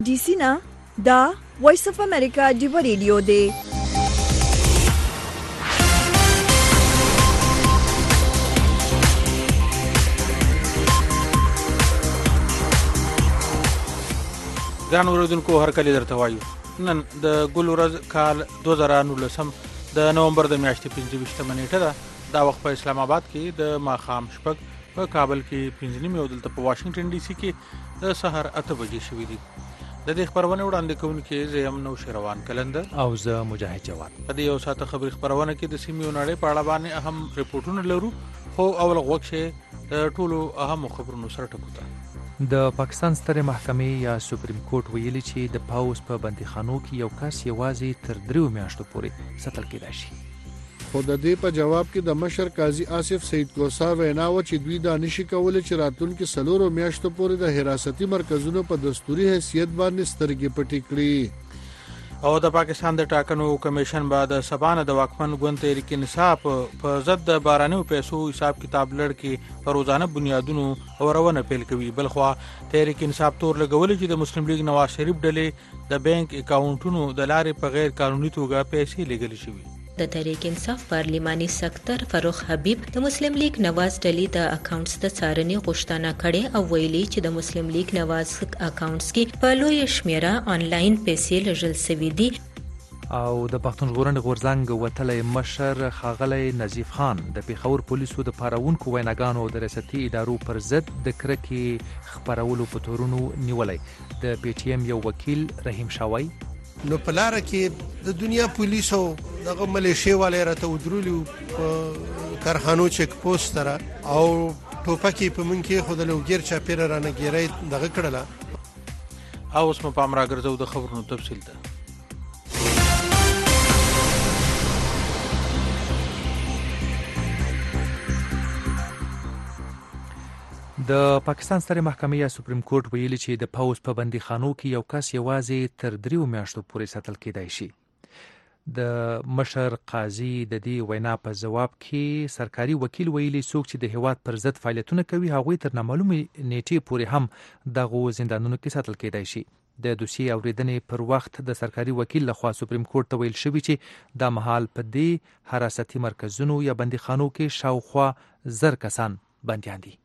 D C ना دا وایس اف امریکا دیو ریډیو دی. ګران اوریدونکو هر کله درته وایو نن د ګل ورځ کال 2019 د نومبر د میاشتې 25 نیټه ده. دا وخت په اسلام آباد کې د ماخام شپږ، په کابل کې 5 او دلته په واشنگټن ډي سي کې د سحر 8 بجې شوې دي. د دې خبرونه وړاندې کوونکې زیم نو شروان کلندر او زه مجاهد جواد. په دې یو ساعت خبري خبرونه کې د سیمې نړۍ په اړه باندې اهم ریپورتونه لرو، خو اول غوښه د ټولو اهم خبرونو سره ټکوته. د پاکستان ستر محکمې یا سپریم کورټ ویلي چې د پاوز په بندیخانو کې یو کس یوازې تر 3 میاشتو پورې ساتل کېدای شي. خو د دې په جواب کې د مشر قاضي آصف سید کوسا وینا و چې دوی دا نشي کولای چې راتلونکي 4 میاشتو پورې د حراستي مرکزونو په دستوري حیثیت باندې سترګې پټې کړي. او د پاکستان د ټاکنو کمیشن بعد سبانه د واکمن ګوند تحریک انصاف په ضد د بارانو پیسو حساب کتاب لړ کې په روزانه بنیادونو اورونه پیل کوي. بلخوا تحریک انصاف تور لګولې چې د مسلم لیگ نواز شریف ډلې د بانک اکاونټونو د لارې په غیر قانوني توګه پیسې لګل شوي. د تحریک انصاف پارلیماني سکتر فاروق حبیب د مسلم لیگ نواز ډلې د اکاونټس د څارنې غوښتنه کړې او ویلي چې د مسلم لیگ نواز اکاونټس کې په لوی شمیره آنلاین پیسې لږل سوي دي. او د پښتون ژغورنې غورځنګ وتلی مشر ښاغلی نظیف خان د پیښور پولیسو د پاروونکو ویناګانو د ریاستي ادارو پر ضد د کرکې خپرولو په تورونو نیولی. د پی ټی ایم یو وکیل رحیم شاوی نو په لاره کې د دنیا پولیسو دغه ملیشیا والے راته ودرولي په کارخانو چک پوسټ سره او ټوپکې په مونږ کې خود له وګیر چا پیر رانه ګیرای دغه کړله. او اوس په امر راګرځو د خبرونو تفصیل ته. د پاکستان ستر محکمې یا سپریم کورټ ویلي چې د پاوز په بندیخانو کې یو کس یوازې تر 3 میاشتو پورې ساتل کېدای شي. د مشر قاضي د دې وینا په جواب کې سرکاري وکیل ویلي څوک چې د هیواد پر ضد فعالیتونه کوي هغوی تر نامعلومه نیټې پورې هم دغه زندانونو کې ساتل کېدای شي. د دوسیې اوریدنې پر وخت د سرکاري وکیل لخوا سپریم کورټ ته ویل شوی چې دا مهال په دې حراستي مرکزونو یا بندیخانو کې شاوخوا 1000 کسان بندیان دي.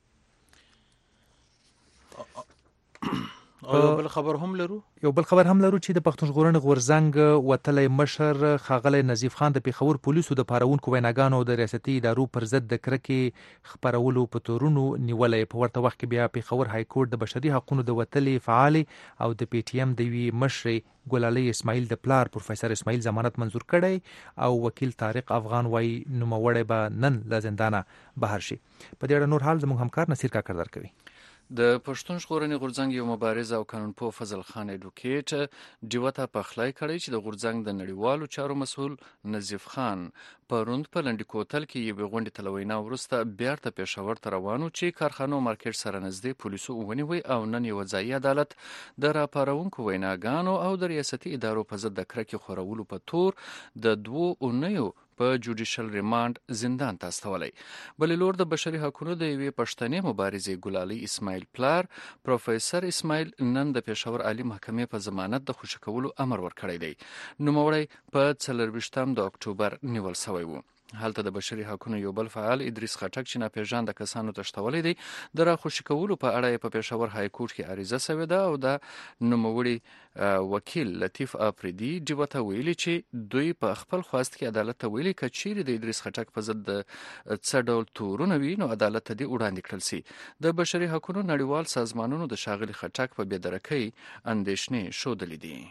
یو بل خبر هم لرو چې د پښتون ژغورنې غورځنګ وتلی مشر ښاغلی نظیف خان د پیښور پولیسو د پاروونکو ویناګانو د ریاستي ادارو پر ضد د کرکې خپرولو په تورونو نیولی. په ورته وخت کې بیا پیښور های کورټ د بشري حقوقو د وتلي فعالې او د پی ټی ایم د یوې مشرې ګلالۍ اسماعیل د پلار پروفیسر اسماعیل ضمانت منظور کړی او وکیل طارق افغان وايي نوموړی به نن له زندانه بهر شي. په دې اړه نور حال زموږ همکار نصیر کاکړ درکوي. د پښتون ژغورنې غورځنګ یو مبارز او قانونپوه فضل خان اډوکیټ ډیوته پخلی کړی چې د غورځنګ د نړیوالو چارو مسؤل نظیف خان پروند په لنډی کوتل کې یو غونډه تلوینا ورسته بیرته پېښور ته روانو چې کارخانو مارکیټ سره نږدې پولیسو ونیوي او نن یو ځایي عدالت د راپارونکو ویناګانو او د ریاستي ادارو په ضد د کرکې خورولو په تور د 2 اونیو په جوډیشل ریماند زندان ته استولی. بلې لور د بشري حقوقو د یوې پښتنې مبارزې ګلالۍ اسماعیل پلار پروفیسر اسماعیل نن د پېښور عالی محکمې په ضمانت د خوشي کولو امر ورکړی دی. نوموړی په 24 د اکتوبر نیول شوی و. هلته د بشري حقوقو یو بل فعال ادریس خټک چې ناپېژانده کسانو تښتولی دی د راخوشي کولو په اړه په پېښور های کورټ کې عریضه شوې ده او د نوموړي وکیل لطیف افریدي ډیوته ویلي چې دوی په خپل خواست کې عدالت ته ویلي که چیرې د ادریس خټک په ضد د څه ډول تورونه وي نو عدالت ته دې وړاندې کړل سي. د بشري حقوقو نړیوال سازمانونو د ښاغلي خټک په بېدرکۍ اندېښنې ښودلې دي.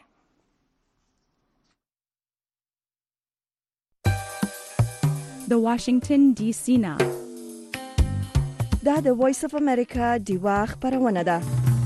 د واشنگټن ډي سی نه دا د وایس اف امریکا دیوا خبرونه ده.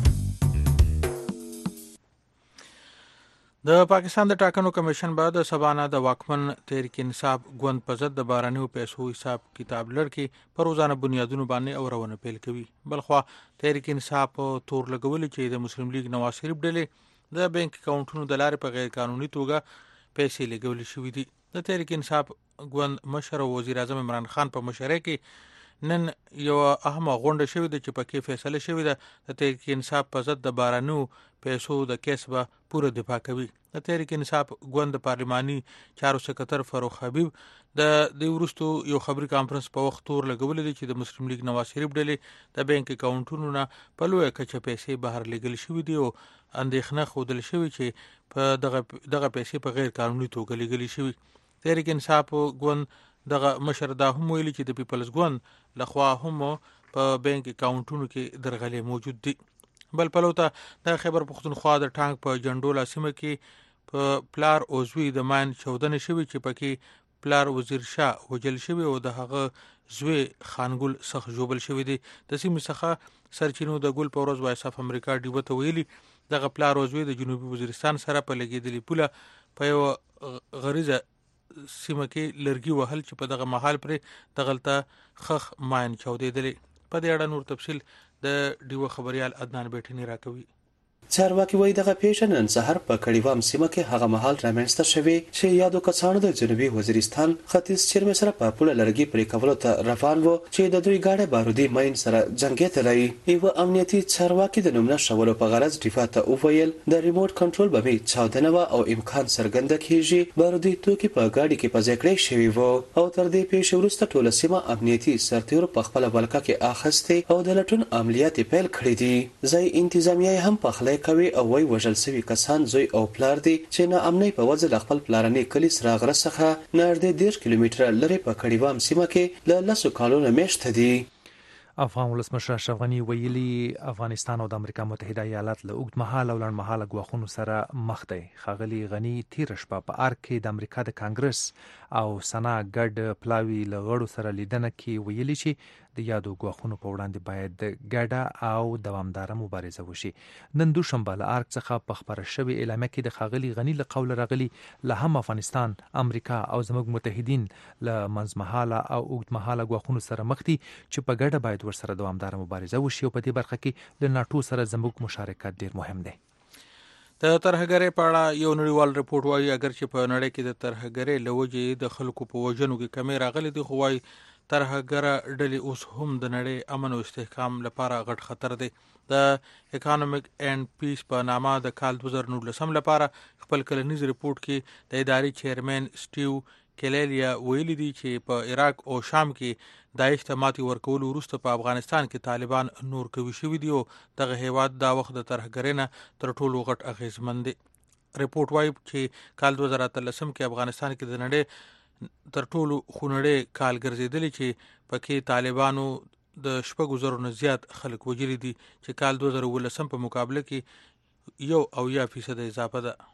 د پاکستان د ټاکنو کمیشن بعد سبانه د واکمن تحریک انصاف ګوند په ضد د بارانیو پیسو حساب کتاب لړ کې په روزانه بنیادونو باندې اورونه پیل کوي. بلخوا تحریک انصاف تور لګولي چې د مسلم لیگ نواز شریف ډلې د بانک اکاونټونو د لارې په غیر قانوني توګه پیسې لګول شوې دي. د تحریک انصاف ګوند مشر او وزیر اعظم عمران خان په مشرۍ کې نن یو اهمه غونډه شوې ده چې پکې فیصله شوې ده د تحریک انصاف په ضد د بارانو پیسو د کیس به پوره دفاع کوي. د تحریک انصاف ګوند پارلماني چارو سکرټر فاروق حبیب د دې وروستو یو خبري کانفرنس په وخت تور لګولې دي چې د مسلم لیگ نواز شریف ډلې د بانک اکاونټونو نه په لویه کچه پیسې بهر لګل شوې دي او اندېښنه ښودل شوې چې په دغه پیسې په غیر قانوني توګه لګل شوې. تحریک انصاف ګوند دغه مشر دا هم ویلي چې د پیپلز ګوند لخوا هم په بانک اکاونټونو کې درغلې موجود دي. بل پلوته د خیبر پختونخوا د ټانک په جنډولا سیمه کې په پلار او زوی د ماین چودنه شوی چې پکې پلار وزیر شاه وجل شوی او د هغه زوی خانګل سخ جوبل شوی دی. د سیمې څخه سرچینو د ګل په ورځ وایس اف امریکا ډیوه ته ویلي دغه پلار او زوی د جنوبي وزیرستان سره په لګیدلې پوله په یو غریزه سیمه کې لرګي وهل چې په دغه محل پرې دغلته خخ ماین چودېدلې. په دې اړه نور تفصیل د ډیوه خبريال عدنان بیٹنی راکوي. چارواکي وایي دغه پیښه نن سهار په کړیوام سیمه کې هغه مهال رامنځته شوې چې یادو کسانو د جنوبي وزیرستان ختیځ چیرمه سره په پوله لرګي پرې کولو ته روان وو چې د دوی ګاډه بارودي ماین سره جنگېدلې. یو امنیتي چارواکي د نومونه شولو په غرض دفاع ته وویل د ریموټ کنټرول به چاودنه او امکان څرګنده کیږي بارودي توکي په ګاډي کې په ځکړې شوی وو او تر دې پیښې وروسته ټوله سیمه امنیتي سرتیرو په خپل ولکه کې اخستې او د لټون عملیات پیل کړې دي. ځای انتظامیه هم په خلای کوي او وای وژل سوي کسان زوی او پلار دي چې نه امنۍ په وجه خپل پلارني کلی سره غره څخه نږدې 10 کیلومتره لري په کړیوام سیمه کې له لسو کالونو میشته دي. افغان ولسمشر اشرف غنی ویلي افغانستان او د امریکا متحده ایالات له اوږد مهال او لنډ مهاله ګواښونو سره مخ دي. ښاغلي غنی تېره شپه په ارګ کې د امریکا د کانګرس او سنا ګډ پلاوي له غړو سره لیدنه کې ویلي چې د یادو ګواښونو په وړاندې باید ګډه او دوامداره مبارزه وشي. نن دوشنبه له ارګ څخه په خبره شوې اعلامیه کې د ښاغلي غنی له قوله راغلي له هم افغانستان امریکا او زموږ متحدین له منځمهاله او اوږد مهاله ګواښونو سره مخ دي چې په ګډه باید ورسره دوامداره مبارزه وشي او په دې برخه کې له ناټو سره زموږ مشارکت ډیر مهم دی. د ترهګرۍ په اړه یو نړیوال رپورټ وايي اگر چې په نړۍ کې د ترهګرۍ له وجې د خلکو په وژنو کې کمی راغلي دي خو وايي ترهګره ډلې اوس هم د نړۍ امن او استحکام لپاره غټ خطر دی. د اکانومیک اینڈ پیس په نامه د کال 2019 لپاره خپل کلنیز رپورټ کې د ادارې چیرمن سټیو کلیلیا ویلي دي چې په عراق او شام کې داعش ته ماتې ورکولو وروسته په افغانستان کې طالبان نور قوي شوي دي او دغه هیواد دا وخت د ترهګرۍ نه تر ټولو غټ اغیزمن دی. رپورټ وایي چې کال 2013 کې افغانستان کې د نړۍ تر ټولو خونړۍ کال ګرځېدلی چې پکې طالبانو د 6,000 نه زیات خلک وژلي دي چې کال 2019 په مقابله کې 1% اضافه ده.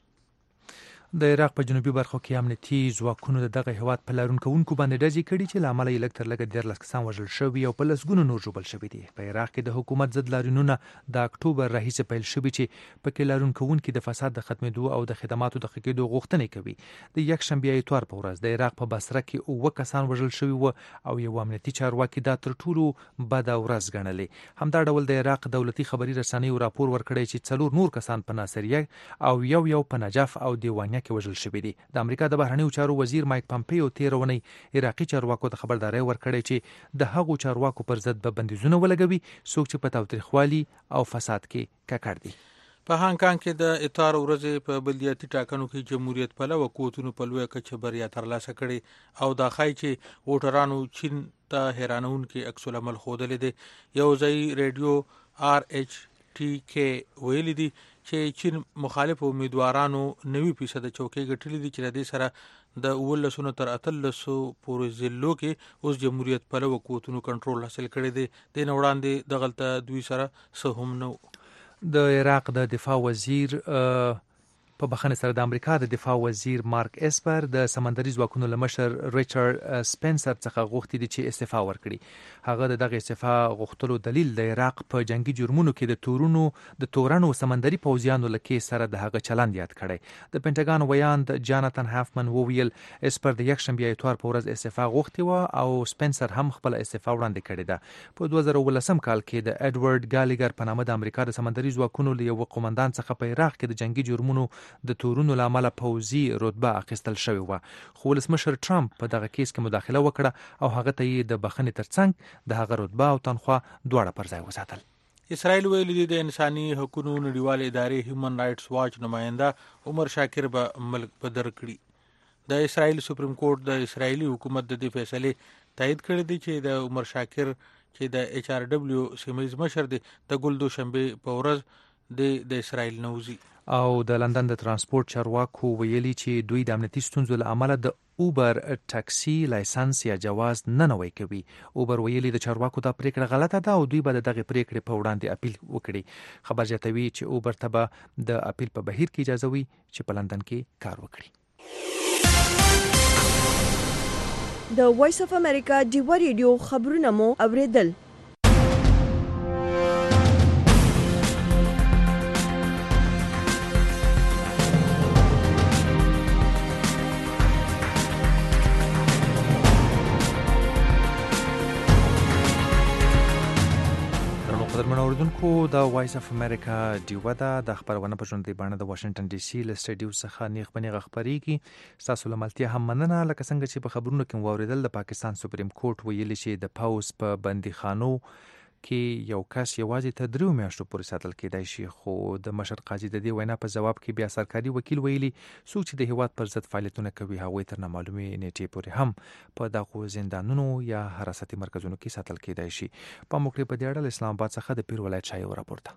د عراق په جنوبي برخو کې امنیتي ځواکونو دغه هیواد په لارونکوونکو باندې ډزې کړي چې له امله یې لږ تر لږه 13 کسان وژل شوي او په لسګونو نور ژوبل شوي دي. په عراق کې د حکومت ضد لاریونونه د اکتوبر راهیسې پیل شوي چې پکې لارونکوونکي د فساد د ختمېدو او د خدماتو د ښه کېدو غوښتنې کوي. د یکشنبې اتوار په ورځ د عراق په بصره کې 9 کسان وژل شوي وو او یو امنیتي چارواکي دا تر ټولو بده ورځ ګڼلې. همدا ډول د عراق دولتي خبري رسنیو راپور ورکړی چې 4 نور کسان په ناصریه او یو په نجف او دیوانیه کې وژل شوي دي. د امریکا د بهرنیو چارو وزیر مایک پامپیو تیر ونی عراقي چارواکو ته خبرداري ورکړې چې د هغو چارواکو پر ضد به بندیزونه ولګوي څوک چې په تاوتریخوالي او فساد کې ککړ دي. په هانګ کانګ کې د اتوار ورځې په بلدیاتي ټاکنو کې جمهوریت پلوه قوتونو په لویه کچه بریا ترلاسه کړې او دا ښایي چې ووټرانو چین ته حیرانونکي عکس العمل ښودلی دی. یو ځایي ریډیو RHTK ویلي دي چې چین مخالف امیدوارانو 90% چوکۍ ګټلې دي چې د دې سره د 19 تر 18 پورې ضلعو کې اوس جمهوریت پلوه قوتونو کنټرول حاصل کړی دی. د نه وړاندې دغلته دوی سره څه هم نه. د عراق د دفاع وزیر په بخښنې سره د امریکا د دفاع وزیر مارک اسپر د سمندري ځواکونو له مشر ریچارډ سپنسر څخه غوښتي دي چې استعفا ورکړي. هغه د دغه استعفا غوښتلو دلیل د عراق په جنگي جرمونو کې د تورنو سمندري پوځیانو لکه سره د هغه چلند یاد کړي. د پینټاګان ویاند جاناتن هافمن وویل اسپر د یکشنبه اتوار په ورځ استعفا غوښتي و او سپنسر هم خپل استعفا وړاندې کړې ده. په 2019 کال کې د ایډورډ ګالیګر په نامه د امریکا د سمندري ځواکونو له یو قومندان څخه په عراق کې د جنگي جرمونو د تورونو لامل پوځي رتبه اخیستل شوې و، خو ولسمشر ټرمپ په دغه کیس کې مداخله وکړه او هغه ته یې د بخښنې ترڅنګ د هغه رتبه او تنخواه دواړه پر ځای وساتل. اسرائیل ویلي دي د انساني حقوقو نړیوال ادارې هیومن رائټس واچ نماینده عمر شاکر به ملک په در کړي. د اسرائیل سپریم کورټ د اسرائیلي حکومت د دې فیصلې تایید کړی دی چې د عمر شاکر چې د ایچ آر ډبلیو سیمه‌ییز مشر دی د ګل دوشنبه په ورځ د اسرائیل نوځي. او د لندن د ترانسپورت چارواکو ویلي چې دوی د امنیتي ستونزو له امله د اوبر ټاکسي لایسنس یا جواز نه نوی کوي. اوبر ویلي د چارواکو دا پریکړه غلطه ده او دوی به د دغه پریکړې په وړاندې اپیل وکړي. خبر زیاتوي چې اوبر ته به د اپیل په بهیر کې اجازه وي چې په لندن کې کار وکړي. د وایس اف امریکا ډیوا ریډیو خبرونه مو اوریدل. اوریدونکو د وایس اف امریکا ډیوا د خبرونه په ژوندۍ بڼه د واشنگټن ډي سي له سټډیو څخه نیغ خبرېږي. تاسو له ملتیا هم مننه. لکه څنګه چې په خبرونو کې واوریدل د پاکستان سپریم کورټ ویلي چې د پاوز په بندیخانو کې یو کس یوازې تر 3 میاشتو پورې ساتل کېدای شي، خو د مشر قاضي د دې وینا په جواب کې بیا سرکاري وکیل ویلي څوک چې د هیواد پر ضد فعالیتونه کوي هغوی تر نامعلومې نیټې پورې هم په دغو زندانونو یا حراستي مرکزونو کې ساتل کېدای شي. په موږ په دې اړه اسلام آباد څخه د پیر ولایت شایو راپورته.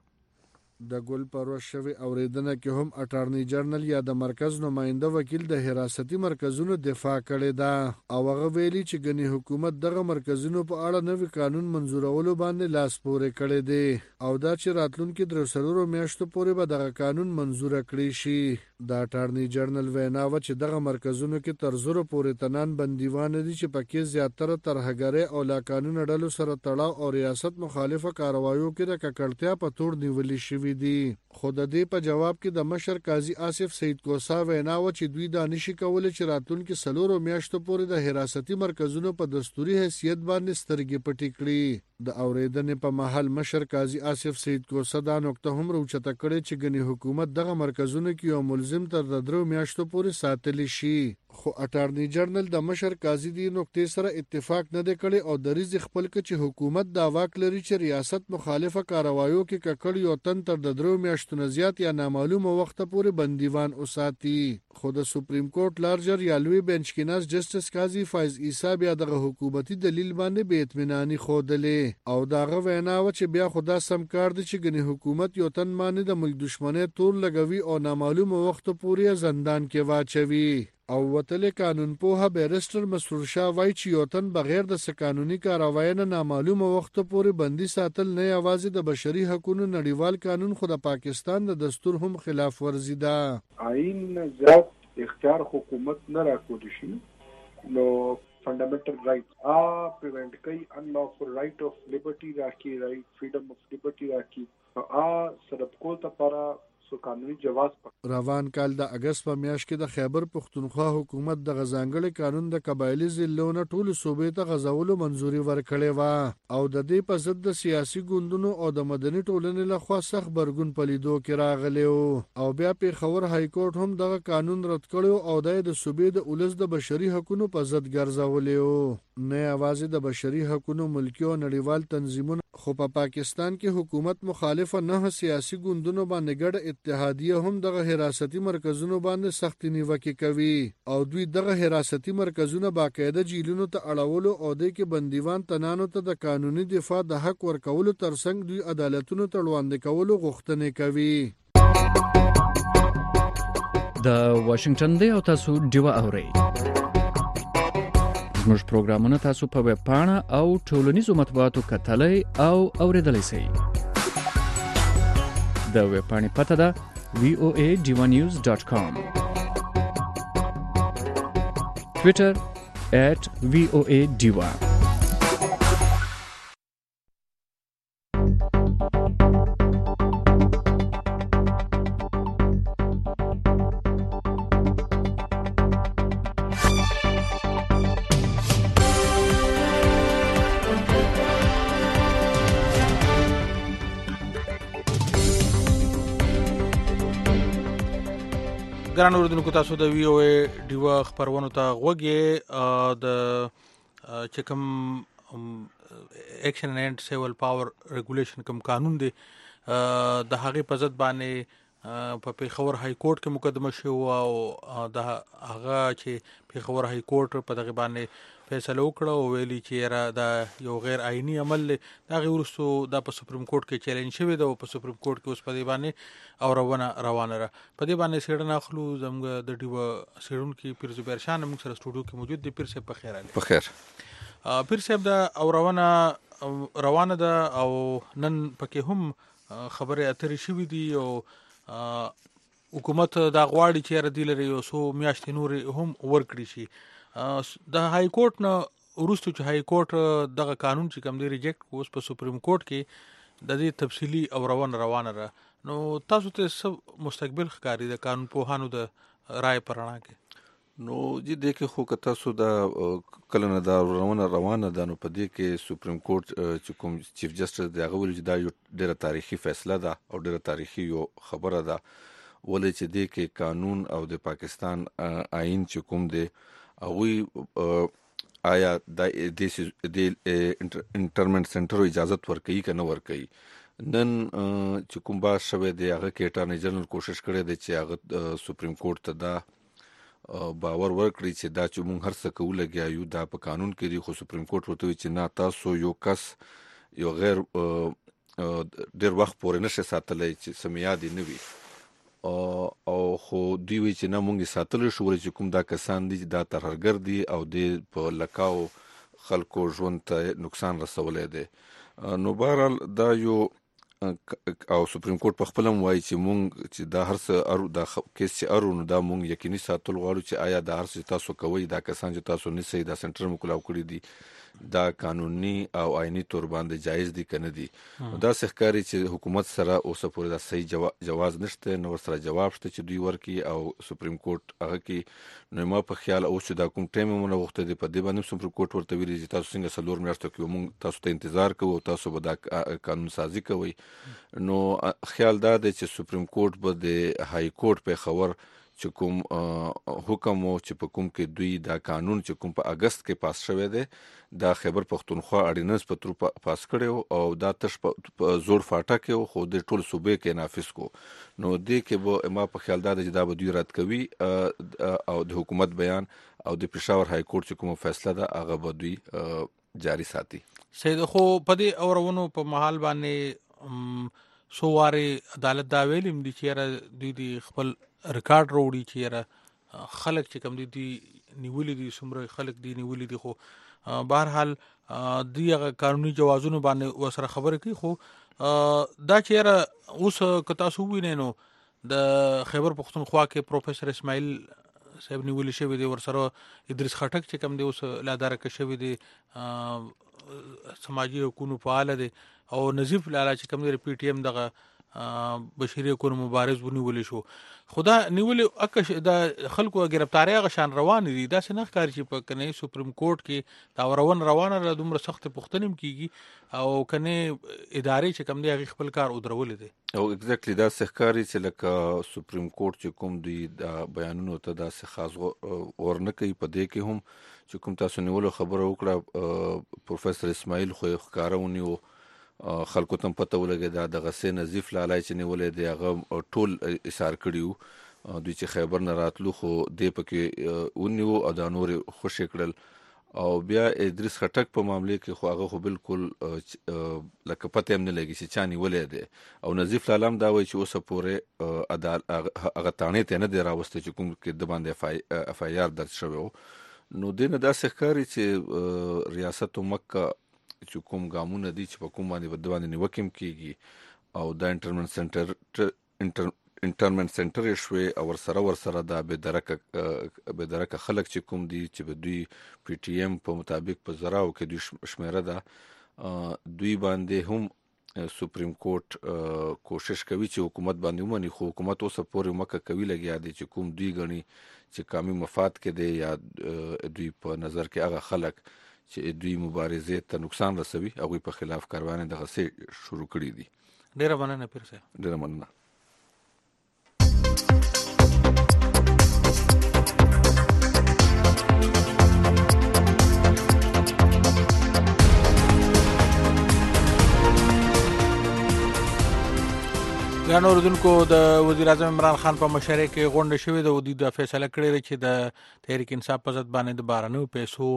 د ګل پروش شوی اوریدنه کې هم اټارنی جنرال یا د مرکز نماینده وکیل د حراستي مرکزونو دفاع کړې ده او هغه ویلي چې ګنې حکومت دغه مرکزونو په اړه نوی قانون منظورولو باندې لاس پورې کړی دی او دا چې راتلونکي 3 میاشتو پورې به دغه قانون منظور کړی شي. د اټارنی جنرال وینا و چې دغه مرکزونو کې تر 0 پورې تنان بندیوان دي چې پکې زیاتره ترهګرۍ او لا قانون ډلو سره تړاو او ریاست مخالفه کاروایو کې د ککړتیا په تور نیولې شوی دي. خو د دې په جواب کې د مشر قاضي آصف سید کوسا وینا و چې دوی دا نشي کولای چې راتلونکي 4 میاشتو پورې د حراستي مرکزونو په دستوري حیثیت باندې سترګې پټې کړي. د اوریدنې په محل مشر قاضي آصف سید کوسا دا نقطه هم راوچته کړې چې ګنې حکومت دغه مرکزونو کې یو ملزم تر 3 میاشتو پورې ساتلی شي. خو اټارنی جنرال د مشر قاضي دی نقطې سره اتفاق نه دی کړی او د ریز خپل کې چې حکومت دا واک لري چې ریاست مخالفه کاروایو کې ککړ یو تن تر 3 میاشتو نه زیات یا نامعلومه وخت پورې بندیوان اوساتي. خو د سپریم کورټ لارجر یا لوی بنچ کې ناز جسټس قاضي فایز عیسی بیا دغه حکومتي دلیل باندې بې اطمیناني ښودلې او داغه وینا و چې بیا خدا سم کار دی چې ګنې حکومت یو تن باندې د ملک دشمنۍ تور لګوي او نامعلومه وخت پورې زندان کې واچوي. او وتل قانون پوها بیرستر مسرور شاه وای چې یو تن بغیر د قانوني کاروایی نه نامعلومه وخت پورې بندي ساتل نه یوازې د بشري حقوقو نړیوال قانون خو د پاکستان د دستور هم خلاف ورزي ده. آئین ذات اختیار حکومت نه راکوي شي نو فندامنټل رائټ پریونټ کوي انلافل رائټ اف لیبرټي راکي رائټ فریډم اف لیبرټي راکي سرب کول ته لپاره سو قانوني جواز روان کال د اگست په میاشت کې د خیبر پختونخوا حکومت د غزانګړي قانون د قبایلی ضلعونو ټول صوبې ته غزولو منځوري ورکړې و او د دې په ضد د سیاسي ګوندونو او د مدني ټولنې لخوا سخت برګون پلیدو کې راغلی او بیا پیښور های کورټ هم دغه قانون رد کړو او د صوبې د اولس د بشري حقوقو په ضد ګرځولې نه یوازې د بشري حقوقو ملکی او نړیوال تنظیمونه خو په پاکستان کې حکومت مخالفه نه سیاسي ګوندونو باندې ګډ اتحادیه هم دغه حراستي مرکزونو باندې سخت نیوکه کوي او دوی دغه حراستي مرکزونه باقاعده جیلونو ته اړولو او د کې بندیوان تنانو ته د قانوني دفاع د حق ورکولو ترڅنګ دوی عدالتونو ته وړاندې کولو غوښتنې کوي. د واشنگټن دی او تاسو ډیوا اورئ. زموږ پروګرامونه تاسو په ویب پاڼه او ټولنیزو مطبوعاتو کتلای او اوریدلای شئ. د ویب پاڼې پته ده voadivanews.com. Twitter @voadiva. ګران اوردونکو تاسو د وی او ای ډیوا خبرونه ته غوږی د چې کوم اکشن اینڈ سیول پاور ریګولیشن کوم قانون دی د هغه په ضد باندې په پیښور های کورټ کې مقدمه شو او د هغه چې پیښور های کورټ په دغه باندې فیصله وکړه او ویلي چې را دا یو غیر آئینی عمل دی. دا غي ورسو دا په سپریم کورټ کې چیلنج شوی دی او په سپریم کورټ کې اوس په دې باندې او روانه را په دې باندې سیډن اخلو زموږ د ډیو سیډون کې پیر زبیر شان موږ سره سټوډیو کې موجود دی. پیر صاحب په خیر علي. په خیر. پیر صاحب دا او روانه ده او نن پکې هم خبره اترې شوې دي او حکومت دا غواړي چې ردی لري او سو میاشتې نور هم ورکړي شي. د های کورټ نه وروسته چې های کورټ دغه قانون چې کوم دی ریجیکټ اوس په سپریم کورټ کې د دې تفصیلی او روانه را نو تاسو ته څه مستقبل ښکاری د قانون پوهانو د رائے پرانا کې نو جی دغه خو که تاسو دا کله نه دا روانه ده نو په دې کې سپریم کورټ چې کوم چیف جسټس دی هغه ویل چې دا یو ډېره تاریخي فیصله ده او ډېره تاریخي یو خبره ده ولې چې دې کې قانون او د پاکستان آئین چې کوم دی هغه آیا د انټرمنټ سنټر اجازه ورکړي کنه ورکړي. نن چې کوم با شوه دی هغه کې اټارنی جنرال کوشش کړی دی چې هغه سپریم کورټ ته دا باور ورکړي چې دا چې مونږ هر څه کوو لګیایو دا په قانون کې دی خو سپریم کورټ ورته وی چې نه تاسو یو کس یو غیر ډیر وخت پورې نشه ساتلای چې سمیادي نه وي او خو دوی وی چې نه مونږ ساتل شو چې کوم دا کسان دي دا ترهګر دي او د په لکاو خلکو ژوند ته نقصان رسولای دي. نو بهرحال دا یو او سپریم کورټ په خپل وایي چې مونږ چې دا هر څه دا کیس چې ارونو دا مونږ یقیني ساتل غواړو چې آیا دا هر څه تاسو کوي دا کسان چې تاسو نه سي دا سنټر مکلاو کړی دي دا قانوني او آئینی تور باندې جایز دي کنه دي. دا ښکاری چې حکومت سره اوس پورې دا صحیح جواز نشته نو سره جواب شته چې دوی ورکی او سپریم کورټ هغه کې نو ما په خیال اوس دا کوم ټایم مونږ وخت دی په دې باندې سپریم کورټ ورته ویلي چې تاسو څنګه سلور میاشتو کې مونږ تاسو ته انتظار کوو تاسو به دا قانون سازي کوي. نو خیال دا دی چې سپریم کورټ به د های کورټ په خبر چې کوم حکم او چې په کوم کې دوی دا قانون چې کوم په اگست کې پاس شوی دی دا خیبر پختونخوا اړیننس په تر پاس کړو او دا تش په زور فاټه کې خو د ټول صوبې کې نافذ کو. نو دې کې به ما په خیال دا چې دا به دوی رد کوي او د حکومت بیان او د پېښور های کورټ چې کوم فیصله ده هغه به دوی جاری ساتي. سید خو په دې اورونو په محل باندې سوواري عدالت دا ویلم دي چې دوی خپل ریکارډ وروړي چې خلک چې کوم دي نیولې دي څومره خلک دي نیولې دي خو بهرحال دغه قانوني جوازونو باندې وسره خبره کوي خو دا چې اوس کتا سو ویني نو د خیبر پختونخوا کې پروفیسور اسماعیل صاحب نیولې شوی دی ورسره ادریس خټک چې کوم دی اوس لادار کې شوی دی سماجی حقوقو فعال دی او نظیف لاله چې کوم دی پی ټی ایم دغه بشری کون مبارز ونیول شو خدا نیول اکش د خلکو گرفتاری غشان روان دي دا څنګه ښکار چې په کنه سپریم کورټ کې دا روانه را دومره سخت پختنیم کیږي او کنه ادارې چې کم دی هغه خپل کار ودرول دي او ایگزیکټلی دا ښکاری چې لکه سپریم کورټ چې کوم دی دا بیانونه ته دا څه خاص ورنه کوي په دې کې هم چې کوم تاسو نیول خبره وکړه پروفیسور اسماعیل خو ښکارونی او خلکو ته پته ولګی دا د غسې نظیف لالای چې نیولې دی هغه ټول اشار کړیو دوی چې خیبر نه راتلو خو دې پکې ونیو او دا نور خوشی کړل او بیا ادریس خټک په معاملې کې خو هغه خو بالکل لکه پته هم نه لګی چې چا نیولې دی او نظیف لالام دا وایي چې اوسه پورې هغه تانې ته نه دی راوسته چې کوم کې د باندې اف آی آر درج شوی نو دینه دا ښکاری چې ریاست مکه چې کوم ګامونه دي چې په کوم باندې نیوکم کیږي او دا انټرمنټ سنټر شوي او ورسره دا به درکه خلک چې کوم دي چې به دوی پی ټی ایم په مطابق په زراو کې دوی شمیره ده دوی باندې هم سپریم کورټ کوشش کوي چې حکومت باندې ومني خو حکومت اوس پورې مکه کوي لګیا دي چې کوم دوی غني چې قومي مفاد کې دي یا دوی په نظر کې هغه خلک چې دوی مبارزه ته نقصان رسوي هغه په خلاف کاروانه دغه سه شروع کړی دي. ډیره مننه پیر صاحب. ډیره مننه. ګران اوردونکو د وزیر اعظم عمران خان په مشرۍ کې غونډه شوې ده او د فیصله کړې ده چې د تحریک انصاف په ضد باندې د بهرنیو پیسو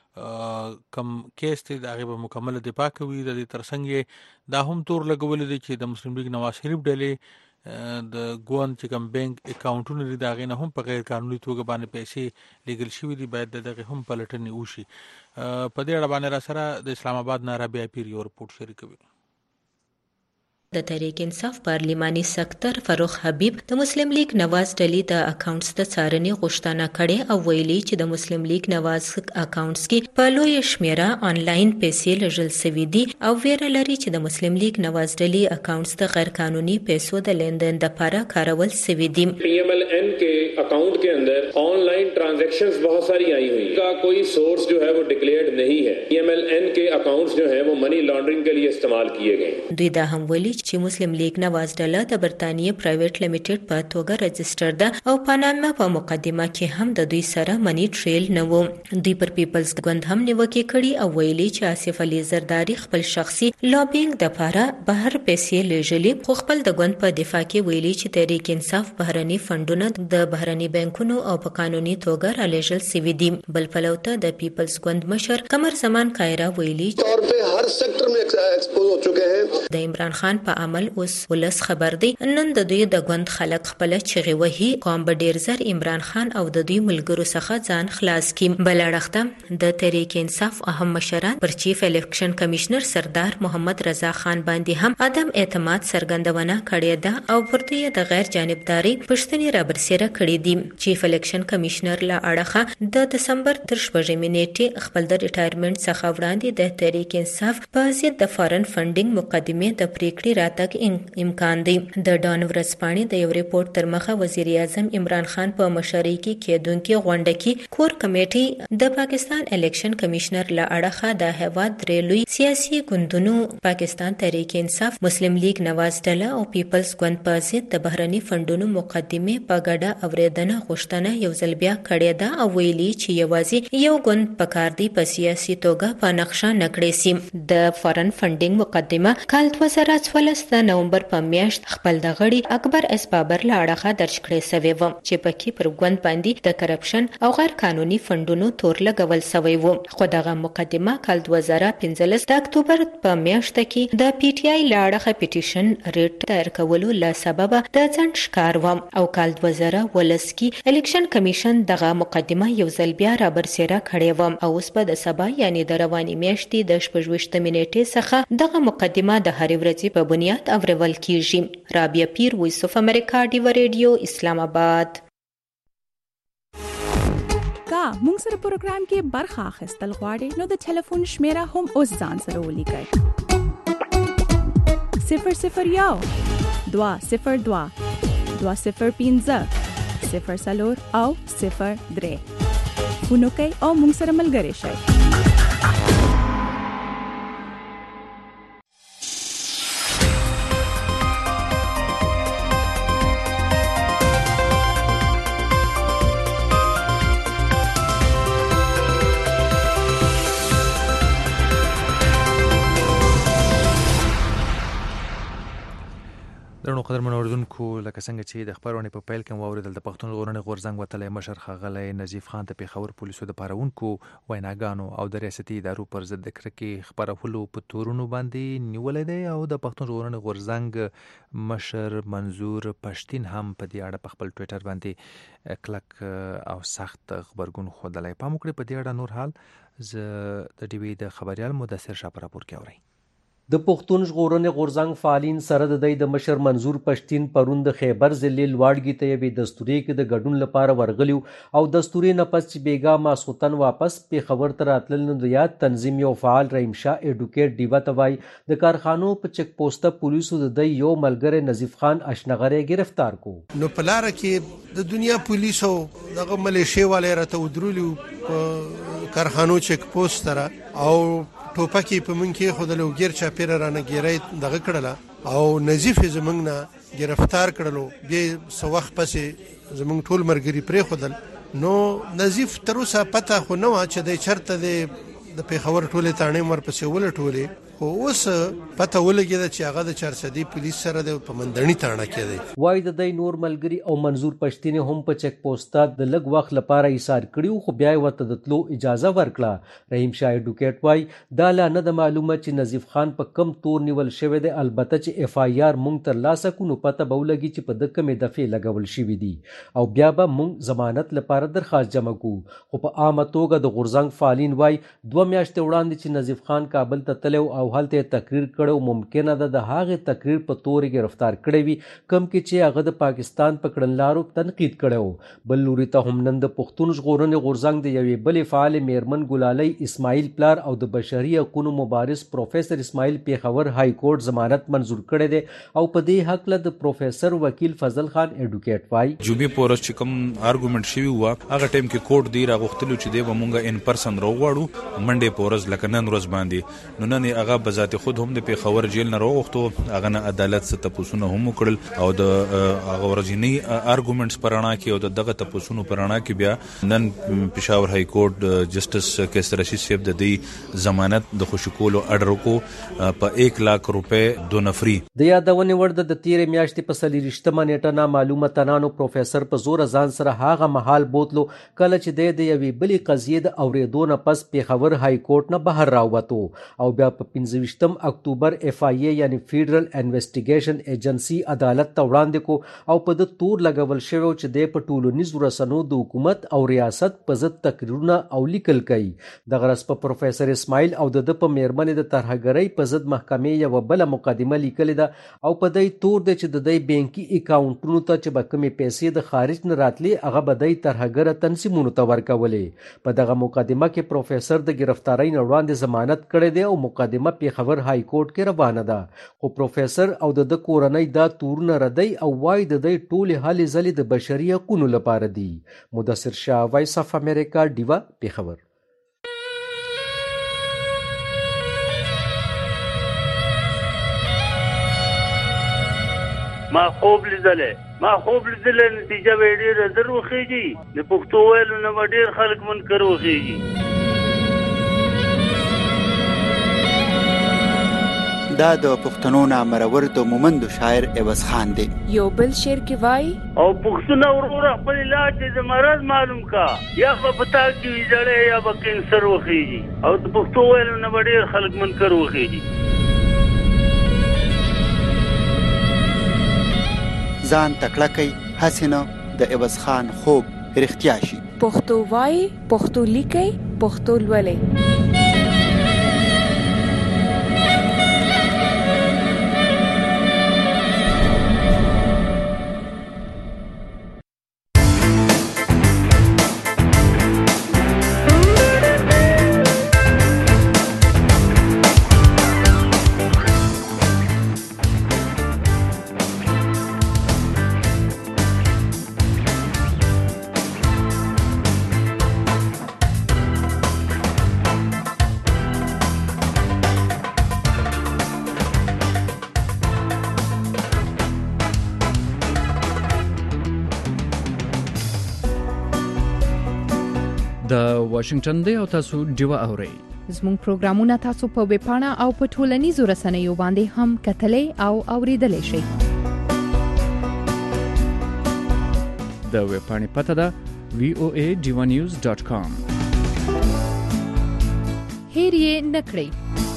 کم کیس دی د هغې به مکمله دفاع کوي. د دې ترڅنګ دا هم تور لګولی دی چې د مسلم لیگ نواز شریف ډلې د ګوند چې کوم بینک اکاونټونه دي د هغې نه هم په غیر قانوني توګه باندې پیسې لیږل شوي دي، باید د دغې هم پلټنې وشي. په دې اړه باندې را سره د اسلام آباد نه رابعه پیر یو رپورټ شریکوي. د تحریک انصاف پارلیماني سکتر فاروق حبیب د مسلم لیگ نواز ډلې د اکاونټس د څارنې غوښتنه کړې او ویلي چې د مسلم لیگ نواز اکاونټس کې په لوی شمیره آنلاین پیسې لږل سوي دي او ویره لري چې د مسلم لیگ نواز ډلې اکاونټس د غیر قانوني پیسو د لیندین لپاره کارول سوي دي. PMLN के account के अंदर ऑनलाइन ट्रांजैक्शंस बहुत सारी आई हुई का कोई सोर्स जो है वो डिक्लेयर्ड नहीं है. PMLN के अकाउंट्स जो है वो मनी लॉन्ड्रिंग के लिए इस्तेमाल किए गए. دوی دا هم ویلي چې مسلم لیگ نواز ډله د برتانیې پرایویټ لیمیټډ په توګه رجسټر ده او پاناما په مقدمه کې هم د دوی سره منی ټریل نه و. دوی پر پیپلز ګوند هم نیوکه کړي او ویلي چې آصف علي زرداری خپل شخصي لابینګ د لپاره بهر پیسې لیږلي، خو خپل د ګوند په دفاع کې ویلي چې تحریک انصاف بهرني فندونه د بهرني بانکونو او په قانوني توګه را لیږل سوي دي. بل پلو ته د پیپلز ګوند مشر قمر زمان کایرا ویلي چې هر سیکټر میں ایکسپوز ہو چکے ہیں. د عمران خان په عمل اوس ولس خبر دی. نن د دوی د ګوند خلک خپل چغې وهي قوم به ډیر زر عمران خان او د دوی ملګرو څخه ځان خلاص کړي. بل اړخته د تحریک انصاف اهم مشران پر چیف الیکشن کمشنر سردار محمد رضا خان باندې هم عدم اعتماد څرګندونه کړې ده او پر دوی د غیر جانبداري پښتني را برسېره کړې دي. چیف الیکشن کمشنر له اړخه د دسمبر تر 8 نیټې خپل د ریټایرمنټ څخه وړاندې د تحریک انصاف په ضد د فارن فندینګ مقدمې د پریکړې راتګ امکان دی. د ډان ورځپاڼې د یو ریپورت تر مخه وزیر اعظم عمران خان په مشرۍ کې کېدونکې غونډه کې کور کمیټې د پاکستان الیکشن کمشنر له اړخه د هیواد درې لوی سیاسي ګوندونو پاکستان تحریک انصاف، مسلم لیگ نواز ډله او پیپلز ګوند په ضد د بهرني فندونو مقدمې په ګډه اورېدنه غوښتنه یو ځل بیا کړې ده او ویلي چې یوازې یو ګوند پکار دی په سیاسي توګه په نقشه نه کړی سي. د فارن فندینګ مقدمه کال 2014 د نومبر په میاشت خپل د غړي اکبر اس بابر له اړخه درج کړی سوی و چې پکې پر ګوند باندې د کرپشن او غیر قانوني فندونو تور لګول سوی و. خو دغه مقدمه کال 2015 د اکتوبر په میاشت کې د پی ټی آی له اړخه پیټیشن ریټ تیر کولو له سبب د ځنډ ښکار و او کال 2019 کې الیکشن کمیشن دغه مقدمه یو ځل بیا را برسېره کړې و او اوس په د سبا یعنی د رواني میاشتې د 28 نیټې څخه دغه مقدمه د هرې ورځې په بنیاد اورول کیږي. رابعه پیر، وایس اف امریکا، ډیو ریډیو، اسلام آباد. کا موږ سره پروګرام کې برخه اخیستل غواړئ نو د ټلیفون شمیره هم اوس ځان سره ولیکئ. 001 202 205 04 او 03 فونو کوي او موږ سره ملګري شئ. درنو قدرمن اوریدونکو، لکه څنګه چې د خبرونې په پیل کې واوریدل، د پښتون ژغورنې غورځنګ وتلی مشر ښاغلی نظیف خان ته پېښور پولیسو د پارونکو ویناګانو او د ریاستي ادارو پر ضد د کرکې خپرولو په تورونو باندې نیولی دی او د پښتون ژغورنې غورځنګ مشر منظور پښتین هم په دې اړه په خپل ټویټر باندې کلک او سخت غبرګون ښودلی. پام وکړئ په دې اړه نور حال زه د ډي وي د خبریال مدثر شاه په راپور کې اورئ. د پښتون ژغورنې غورځنګ فعالین سره د دوی د مشر منظور پښتین پرون د خیبر ضلع لواړګي ته یوې دستورې کې د ګډون لپاره ورغلیو او دستورې نه پس چې بیګا ماسخوتن واپس پېښور ته راتلل نو د یاد تنظیم یو فعال رحیم شاه ایډوکیټ ډیوه ته وایي د کارخانو په چک پوسټه پولیسو د دوی یو ملګری نظیف خان اشنغری گرفتار کو. نو په لاره کې د دنیا پولیسو دغه ملیشیا والے راته ودرولو په کارخانو چک پوسټ سره او ټوپکی په من کې خود له ګیر چا پیر رانه ګیرای دغه کړله او نظیف زمنګ نه گرفتار کړلو. به سو وخت پسې زمنګ ټول مرګري پرې خودل. نو نظیف تر اوسه پته خو نه و چې د چرته د پیښور ټوله تانې مر پسې ولټولې خو اوس پته ولګیده چې هغه د چارسدي پولیس سره د پمندنی تاړه کې دی. وای د دې نور ملګری او منظور پښتين هم په چک پوسټ د لګ وخت لپاره ایثار کړیو خو بیا ورته د تلو اجازه ورکړه. رحیم شاه اډوکیټ وای دا لا نه د معلومه چې نظیف خان په کم تور نیول شوی دی. البته چې اف آی آر مونږ تر لاسه کو نو پته به ولګي چې په د کمې دفعې لګول شوی دی او بیا به مونږ ضمانت لپاره درخواست جمع کو. خو په عامه توګه د غورځنګ فعالین وای 2 میاشتې وړاندې چې نظیف خان کابل ته تلو او هلته تقریر کړو ممکنه ده د هغه تقریر په تور گرفتار کړی وي کم کې چې هغه د پاکستان په کړنلارو تنقید کړو. بل لوري ته هم نن د پښتون ژغورنې غورځنګ د یوې بلې فعال میرمن ګلالۍ اسماعیل پلار او د بشري حقوقو مبارز پروفیسور اسماعیل پیښور های کورټ ضمانت منزور کړی دی او په دې حق له د پروفیسور وکیل فضل خان اډوکیټ وای جوبي پورس چې کوم آرګومنت شوی و هغه ټیم کې کورټ دی راغختلو چې دی ومونږه ان پرسن راوړو منډه پورس لکه نن ورځ باندې نو نن هغه بذات خود هم د پیښور جیل نه راغختو هغه نه عدالت څخه تپوسونه هم وکړل او د هغه ورځنی آرګومنټس پرانا کې او دغه تپوسونو پرانا کې بیا نن پېښور های کورټ جسټس کیسر رشید صاحب د دې ضمانت د خوشکولو اډر کو په 1 لک روپے دو نفري د یادونې ورده د تیر میاشتې په 23 نیټه نه معلومه تنانو پروفیسور په زور ځان سره هغه محل بوتلو کله چې د یوې بلې قضیې د اوریدو نه پس پیښور های کورټ نه بهر راووتو او بیا په 25 اکتوبر اف آی ای یعنی فیډرل انویسټیګیشن ایجنسی عدالت ته وړاندې کو او په د تور لګول شوی چې د په ټولنیزو رسنو د حکومت او ریاست په ضد تقریرونه او لیکل کوي. د غرض په پروفیسور اسماعیل او د په میرمنې د ترهګرۍ په ضد محکمې یو بل مقدمه لیکلې ده او په دې تور د چې د بانکي اکاونټونو ته چې به کومې پیسې د خارج نه راتلي هغه به د ترهګر تنظیمونو ته ورکولې. په دغه مقدمه کې پروفیسور د گرفتاری نه وړاندې ضمانت کړی دی او مقدمه پیښور های کورټ کې روانه ده خو پروفیسور او د کورنۍ دا تورونه ردی او وای د دې ټولې هلې ځلې د بشري حقوقو لپاره دي. مدثر شاه وایس اف امریکا ډیوا پیښور. ما خوب لیدلې نتیجه به ډېره زر وخیږي د پښتو ویلو نه به ډېر خلک منکر وخیږي. دا د پښتنو نامرور د مومندو شاعر عوض خان دی. یو بل شعر کې وای او پښتون ورور خپل علاج د مرض معلوم کا یا په پتا کې جړې یا په کینسر وخیږي او د پښتو ویلو نه ډېر خلک منکر وخیږي. ځان تکړه کوي حسینه د عوض خان خوب رښتیا شي. پښتو وای پښتو لیکي پښتو لولې. د واشنگټن دی او تاسو ډیوا اورئ. زموږ پروګرامونه تاسو په ویب پاڼه او په ټولنیزو رسنیو باندې هم کتلای او اوریدلای شئ. د ویب پاڼې پته ده voadivanews.com. هیر یې نکړئ.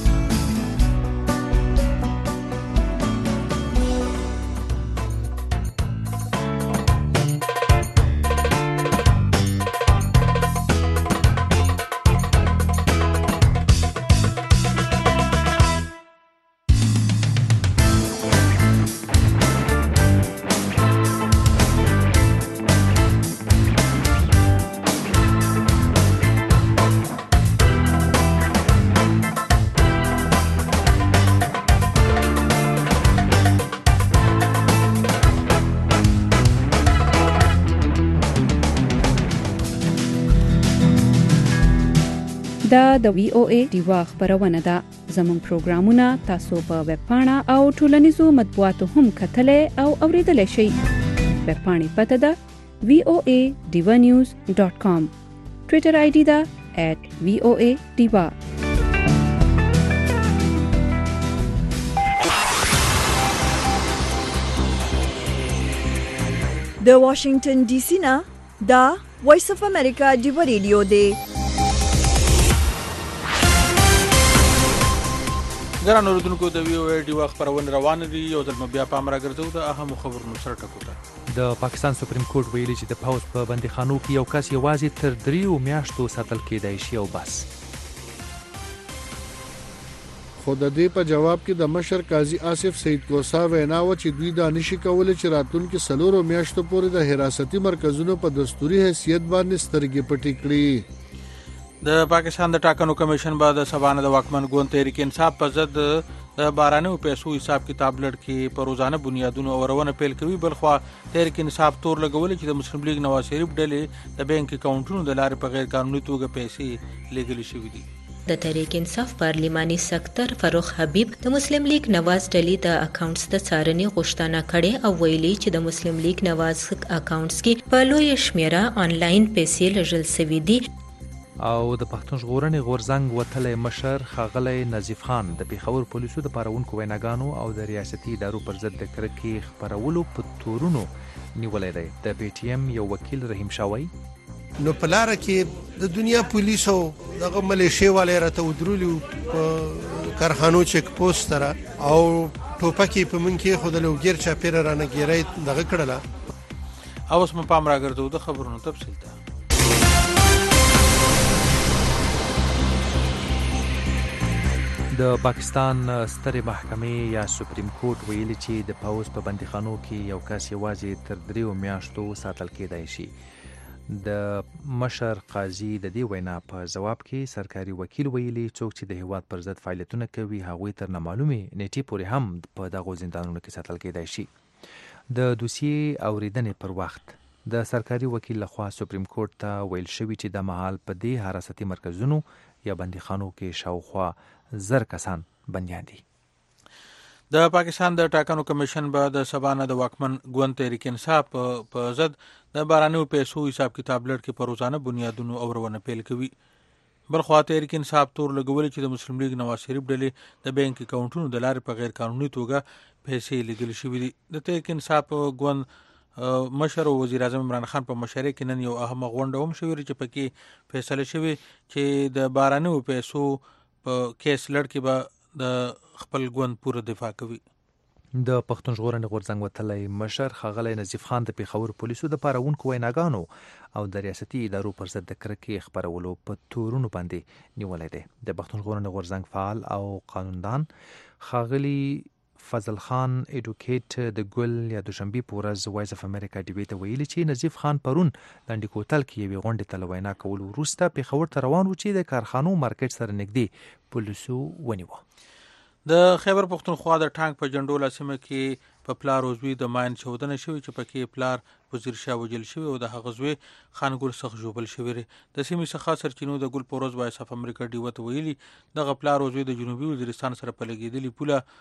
دا د وی او ای ډیوا خبرونه ده. زموږ پروګرامونه تاسو په ویب پاڼه او ټولنیزو مطبوعاتو هم کتلای او اوریدلای شئ. ویب پاڼې پته ده voadivanews.com. ټویټر آی ډی ده @voadiva. د واشنگټن ډي سي نه دا وایس اف امریکا دی ریډیو دی. ګران اوریدونکو د وی او ای ډي خبرونه روان دي. یو ځل بیا پام راګرځو د اهم خبرونو سره ټکو ته. د پاکستان سپریم کورټ ویلي چې د پوز په بندیخانو کې یو کس یوازې تر 3 میاشتو ساتل کېدای شي او بس. خو د دې په جواب کې د مشر قاضي آصف سید کوسا وینا و چې دوی دا نشي کولای چې راتلونکي 4 میاشتو پورې د حراستي مرکزونو په دستوري حیثیت باندې سترګې پټې کړي. د پاکستان د ټاکنو کمیشن بعد سبانه د واکمن ګوند تحریک انصاف په ضد د بارانو پیسو حساب کتاب لړ کې په روزانه بنیادونو اورونه پیل کوي. بلخوا تحریک انصاف تور لګول چې د مسلم لیگ نواز شریف ډلې د بانک اکاونټونو د لارې په غیر قانوني توګه پیسې لګل شوې دي. د تحریک انصاف پارلیماني سکتر فاروق حبیب د مسلم لیگ نواز ډلې د اکاونټس د څارنې غوښتنه کړې او ویلي چې د مسلم لیگ نواز اکاونټس کې په لوی شمیره آنلاین پیسې لږل شوې دي. او د پښتون ژغورنې غورځنګ وتلی مشر ښاغلی نظیف خان د پیښور پولیسو د پارونکو ویناګانو او د ریاستي ادارو پر ضد د کرکې خپرولو په تورونو نیولی دی. د پی ټی ایم یو وکیل رحیم شاوی نو په لاره کې د دنیا پولیسو دغه ملیشیا والے راته ودرولي په کارخانو چک پوسټ سره او ټوپکې په من کې خود له وګیر چا پیر رانه ګیرای دغه کړله. اوس مې پام راګرځو د خبرونو تفصیل ته. د پاکستان سترې محکمې یا سپریم کورټ ویلي چې د پوز په بندیخانو کې یو کس یوازې تر 3 میاشتو ساتل کېدای شي. د مشر قاضي د دې وینا په جواب کې سرکاري وکیل ویلي څوک چې د هیواد پر ضد فعالیتونه کوي هغوی تر نامعلومې نیټې پورې هم په دغو زندانونو کې ساتل کېدای شي. د دوسیې اوریدنې پر وخت د سرکاري وکیل لخوا سپریم کورټ ته ویل شوي چې د مهال په دې حراستي مرکزونو یا بندیخانو کې شاوخوا 1000 کسان بندیان دي. د پاکستان د ټاکنو کمیشن بعد سبانه د واکمن ګوند تحریک انصاف په ضد د بارانو پیسو حساب کتاب لړ کې په روزانه بنیادونو اورونه پیل کوي. بلخوا تحریک انصاف تور لګول چې د مسلم لیگ نواز شریف ډلې د بانک اکاونټونو د لارې په غیر قانوني توګه پیسې لګل شوې دي. د تحریک انصاف ګوند مشر وزیر اعظم عمران خان په مشرۍ کې نن یو اهمه غونډه هم شوې چې پکې فیصله شوې چې د بارانو پیسو په کیس لړ کې به د خپل ګوند پوره دفاع کوي. د پښتون ژغورنې غورځنګ وتلی مشر ښاغلی نظیف خان د پیښور پولیسو د پارونکو ویناګانو او د ریاستي ادارو پر ضد د کرکې خپرولو په تورونو باندې نیولی دی. د پښتون ژغورنې غورځنګ فعال او قانوندان ښاغلی فضل خان ایډوکیټ د ګل یا دوشنبې په ورځ وایس اف امریکا ډي ته ویلي چې نظیف خان پرون لنډي کوتل کې یوې غونډې ته له وینا کولو وروسته پیښور ته روان و چې د کارخانو مارکیټ سره نږدې پولیسو ونیوه. د خیبر پختونخوا د ټانک په جنډوله سیمه کې په پلار او زوی د ماین چودنه شوې چې پکې پلار وزیر شاه وجل شوی او د هغه زوی خانګل سخ جوبل شوی. د سیمې څخه سرچینو د ګل پروز وایس اف امریکا ډي ته ویلي دغه پلار او زوی د جنوبي وزیرستان سره په لګېدلې پوله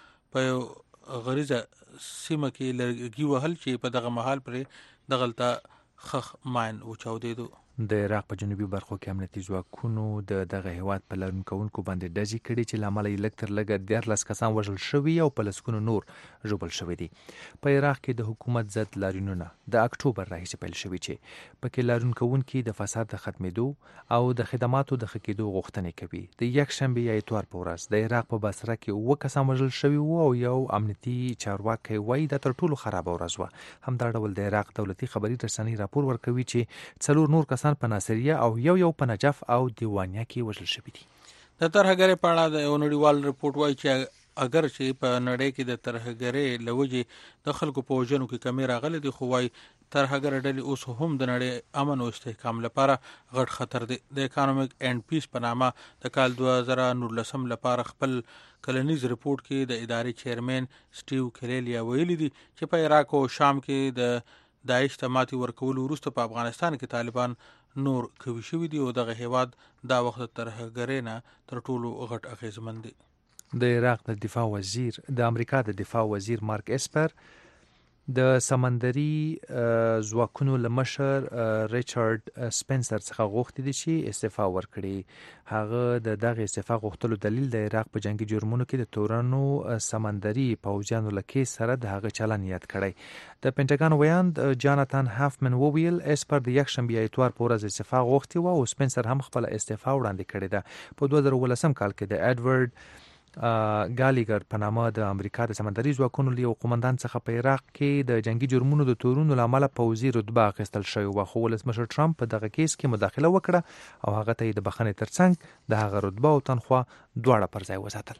په غریزه سیمه کې لرګي وهل چې په دغه محل پرې دغلته خخ ماین وچاودېدو. د عراق په جنوبي برخو کې امنیتي ځواکونو دغه هیواد په لرونکو باندې ډزې کړي چې له امله یې لږ تر لږه 14 کسان وژل شوي او په لسګونو نور ژوبل شوي دي. په عراق کې د حکومت ضد لاریونونه د اکتوبر راهیسې پیل شوي چې پکې لاریونکوونکي د فساد د ختمېدو او د خدماتو د ښه کېدو غوښتنې کوي. د یکشنبې یا اتوار په ورځ د عراق په بصره کې 7 کسان وژل شوي وو او یو امنیتي چارواکی وایي دا تر ټولو خرابه ورځ وه. همدا ډول د عراق دولتي خبري رسنۍ راپور ورکوي چې 4 نور کسان په ناصریه او یو په نجف او دیوانیا کې وژل شوي دي. د ترهګرۍ په اړه د یو نړیوال رپورټ وایي چې اگر چې په نړۍ کې د ترهګرۍ له وجې د خلکو په وژنو کې کمی راغلی دی، خو وایي ترهګر ډلې اوس هم د نړۍ امن او استحکام لپاره غټ خطر دی. د اکانومیک اینڈ پیس په نامه د کال 2019 لپاره خپل کلنیز رپورټ کې د ادارې چیرمن سټیو کلیلیا ویلي دي چې په عراق او شام کې د داعش ته ماتې ورکولو وروسته په افغانستان کې طالبان نور کوي شوي دي او دغه هیواد دا وخت د ترهګرۍ نه تر ټولو غټ اغیزمن دی. د عراق د دفاع وزیر د امریکا د دفاع وزیر مارک اسپر د سمندري ځواکونو له مشر ریچارډ سپنسر څخه غوښتي دي چې استعفا ورکړي. هغه د دغه استعفا غوښتلو دلیل د عراق په جنگي جرمونو کې د تورنو سمندري پوځیانو له کیس سره د هغه چلن یاد کړی. د پینټاګون ویاند جاناتان هافمن وویل اس پر د یکشنبه اتوار په ورځ استعفا غوښتي و او سپنسر هم خپل استعفا وړاندې کړې ده. په 2018 کال کې د ایډورډ ګالیګر په نامه د امریکا د سمندري ځواکونو له قومندان څخه په عراق کې د جنگي جرمونو د تورونو لامل پوځي رتبه اخیستل شوی و، خو ولسمشر ټرمپ په دغه کیس کې مداخله وکړه او هغه ته د بخښنې ترڅنګ د هغه رتبه او تنخواه دواړه پر ځای وساتل.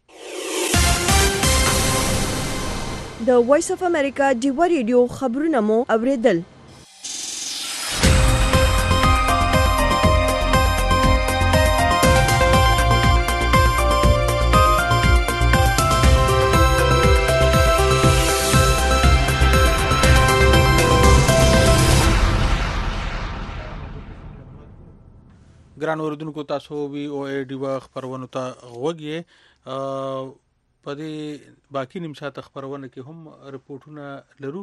د وایس اف امریکا ډیوا ریډیو خبرونه مو اوریدل. ګران اوردونکو، تاسو وی او ای ډیوا خبرونه ته غوږی. په دې باقی نیم ساعت خبرونه کې هم رپورټونه لرو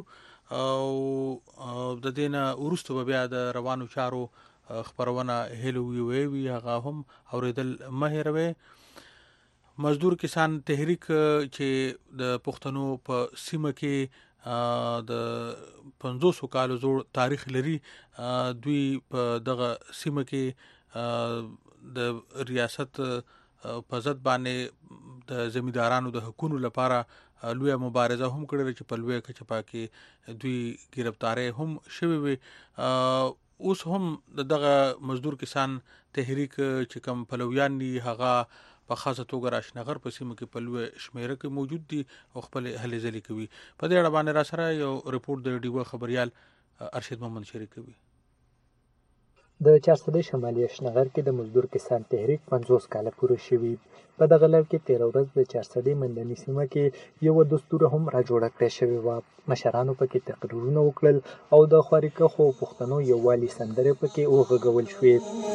او د دینه ورستو بیا د روانو چارو خبرونه هلو وی هغه هم اوریدل مهروي. مزدور کسان تحریک چې د پښتنو په سیمه کې د 500 کال زوړ تاریخ لري، دوی په دغه سیمه کې د ریاست په ضد باندې د زمیندارانو د حقوقو لپاره لوی مبارزه هم کړې چې په لوی کچپا کې دوی گرفتاری هم شوی وي. اوس هم دغه مزدور کسان تحریک چې کوم پلویان دي هغه په خاصه توګه راشنغر په سیمه کې په لوی شمیره کې موجود دي او خپل هلې ځلې کوي. په دې اړه باندې را سره یو رپورټ د ډیوا خبريال ارشد محمد شریک کوي. د چارسدې شمالي شنغر کې د مزدور کسان تحریک 50 کاله پوره شوی. په دغه لړ کې 13 ورځ د چارسدې مندني سیمه کې یو دستور هم را جوړ کړی شوی و. مشرانو پکې تقریرونه وکړل او د خوارکه خو پښتنو یووالي سندره پکې وغږول شوې.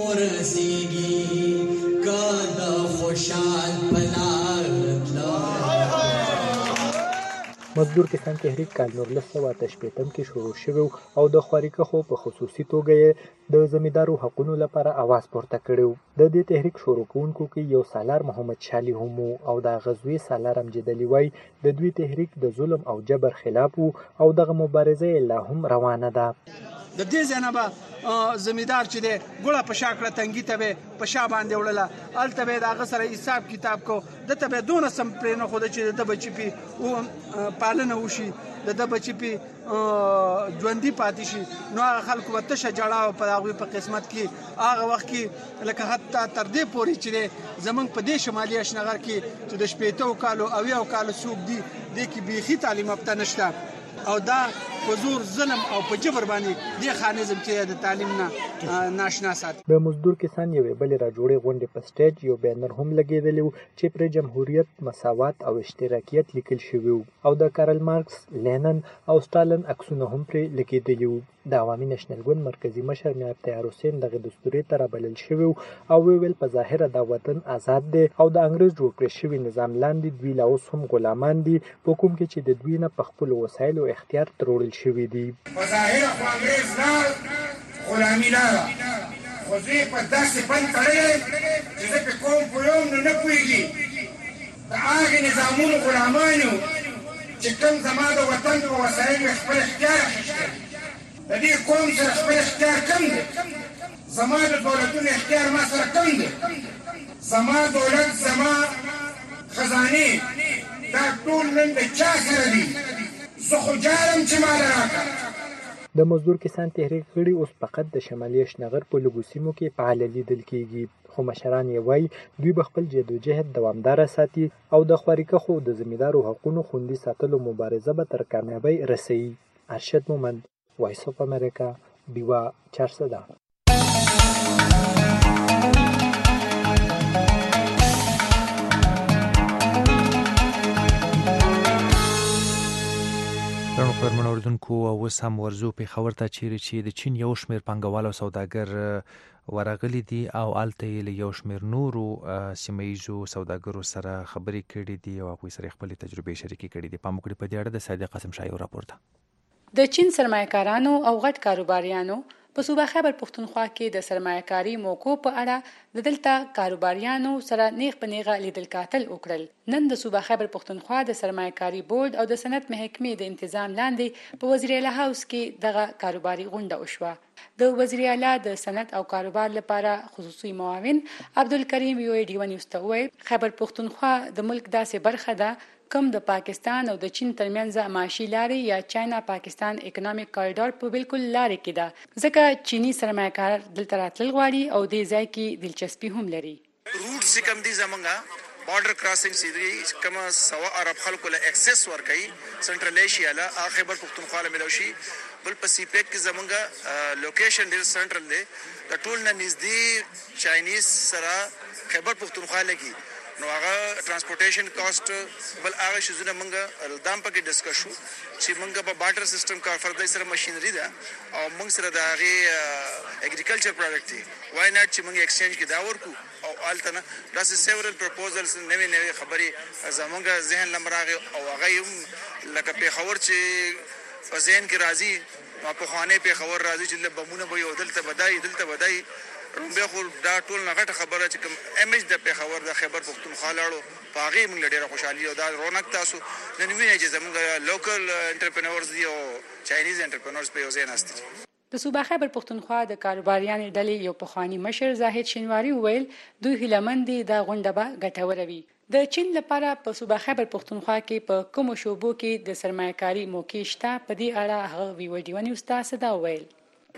مزدور کسان تحریک کال 1988 کې شروع شوی او د خوارکه خو په خصوصي توګه د زمیندارو حقوقو لپاره आवाज پورته کړو. د دې تحریک شروع کوونکو کې یو سالار محمد شالی هم او د غزوی سالار امجد علي وای د دوی تحریک د ظلم او جبر خلاف او دغه مبارزه لا هم روانه ده. د دې ځنه زمیندار چې د ګوړه په شاکړه تنګي ته په شا باندې وړله الته به د غسر حساب کتاب کو د ته به دون سم پرې نه خو چې د بچی پی او پالنه وشي د بچی پی ژوندۍ پاتې شي نو هغه خلکو وته شجاړه په هغه په قسمت کې هغه وخت کې لکه حتی تر دې پورې چې زمنګ په دې شمالي اشنغر کې چې د شپېتو کالو او یو کال سوق دي د کې بيخي تعلیم یافته نشته او دا په زور ظلم او په جبر باندې د خانزم چې د تعلیم نه ناشنا ساتي. د مزدور کسان یو بل را جوړې غونډې په سټیج یو بینر هم لګیدلی چې پر جمهوریت، مساوات او اشتراکیت لیکل شوی او د کارل مارکس، لینن او ستالین عکسونه هم پر لګیدلی. د عوامي نېشنل ګوند مرکزی مشر نایب طاهر حسین دغه دستوري تر بلل شوی او ویل په ظاهر د وطن آزاد دي او د انګريز جوړ کړی شوی نظام لاندې دوی لا اوس هم غلامان دي په کوم کې چې د دوی نه په خپل وسایل او اختیار ترورل شوی دي. په ظاهر خو انګريز نه غلامي لاره خو دوی په داسې بند کړی چې زه په کوم پویوم نه پوهېږي د هغې نظامونو غلامانو چې کوم زما د وطن په وسایل خپل اختیار اخیستی د دې قوم سره خپل اختیار کم دی. زما د دولتونو اختیار ما سره کم دی. زما دولت، زما خزانې دا ټول نن د چا سره دي؟ زه خو جارم چې ما راکړه. د مزدور کسان تحریک غړي اوس فقط د شمالي اشنغر په لږو سیمو کې فعال لیدل کیږي، خو مشران یې وایي دوی به خپل جدوجهد دوامداره ساتي او د خوارکه خو د زمیندارو حقوقو خوندي ساتلو مبارزه به تر کامیابی رسوي. ارشد مومند، وایس اف امریکا، ډیوا چارسده. پرمن اوردونکو او وسم ورزو په خبر ته چیرې چې د چین یو شمیر پنګوال او سوداګر ورغلي دي او الته له یو شمیر نورو سیمایزو سوداګرو سره خبرې کړې دي او هغوی سره خپل تجربې شریکې کړې دي. پام وکړئ په دې اړه د صادق قاسم شاه یو راپور ده. د چین سرمایه‌کارانو او غټ کاروباریانو په صوبه خیبر پختونخوا کې د سرمایه‌کاري موقعو په اړه د دلته کاروباریانو سره نیغ په نیغه لیدل کاتل وکړل. نن د صوبه خیبر پختونخوا د سرمایه‌کاري بورډ او د صنعت محکمې د تنظیم لاندې په وزیر اعلی هاوس کې دغه کاروباري غونډه وشوه. د وزیر اعلی د صنعت او کاروبار لپاره خصوصي معاون عبدالکریم یو ډی ون نیوز ته وویل خیبر پختونخوا د ملک داسې برخه ده کوم د پاکستان او د چین ترمنځ معاشي لارې یا چاینا پاکستان اکونومیک کاریډور په بالکل لارې کې ده، ځکه چینی سرمایه‌کار دلته راتلل غواړي او دې ځای کې دلچسپي هم لري. روټ چې کم دي زمونږه بارډر کراسینګ چې دي کوم سوا عرب خلکو له اکسس ورکوي سنټرل ایشیا له خیبر پختونخوا له ملوشي بل په سی پیک کې زمونږه لوکیشن ډیر سنټرل دی د ټول نه نږدې چاینیز سره خیبر پختونخوا لګي نو هغه ترانسپورټیشن کاست بل هغه شزونه مونږه دام پکې ډسکس شو چې مونږه په بارټر سیستم کا فردای سره ماشينري ده او مونږ سره د هغه اګریکلچر پروډکټ دی وای ناٹ چې مونږ ایکسچینج کې دا ورکو او التنه داسې سیورل پروپوزلز نوې خبرې زمونږه ذهن لمراغه او هغه هم لکه په خبر چې په ذهن کې راځي ما په خوانه په خبر راځي چې بمونه به یو دلته بدای رومبه خو دا ټول نه غټه خبره چې کوم امیج د پیښور د خیبر پختونخوا لاړو پاغي موږ ډیره خوشحالي او دا رونق تاسو نن وینئ چې زموږ لوکل انټرپرینورز دي او چاینیز انټرپرینورز په یو ځای ناست دي. د صوبه خیبر پختونخوا د کاروباریانو ډلې یو پخوانی مشر زاهد شینواری وویل دوی هیلمن دي د غونډه به ګټوره وي. د چین لپاره په صوبه خیبر پختونخوا کې په کوم شوبو کې د سرمایه‌کاري موقع شته په دې اړه هغه ویډیو نیوز تاسو دا ویل.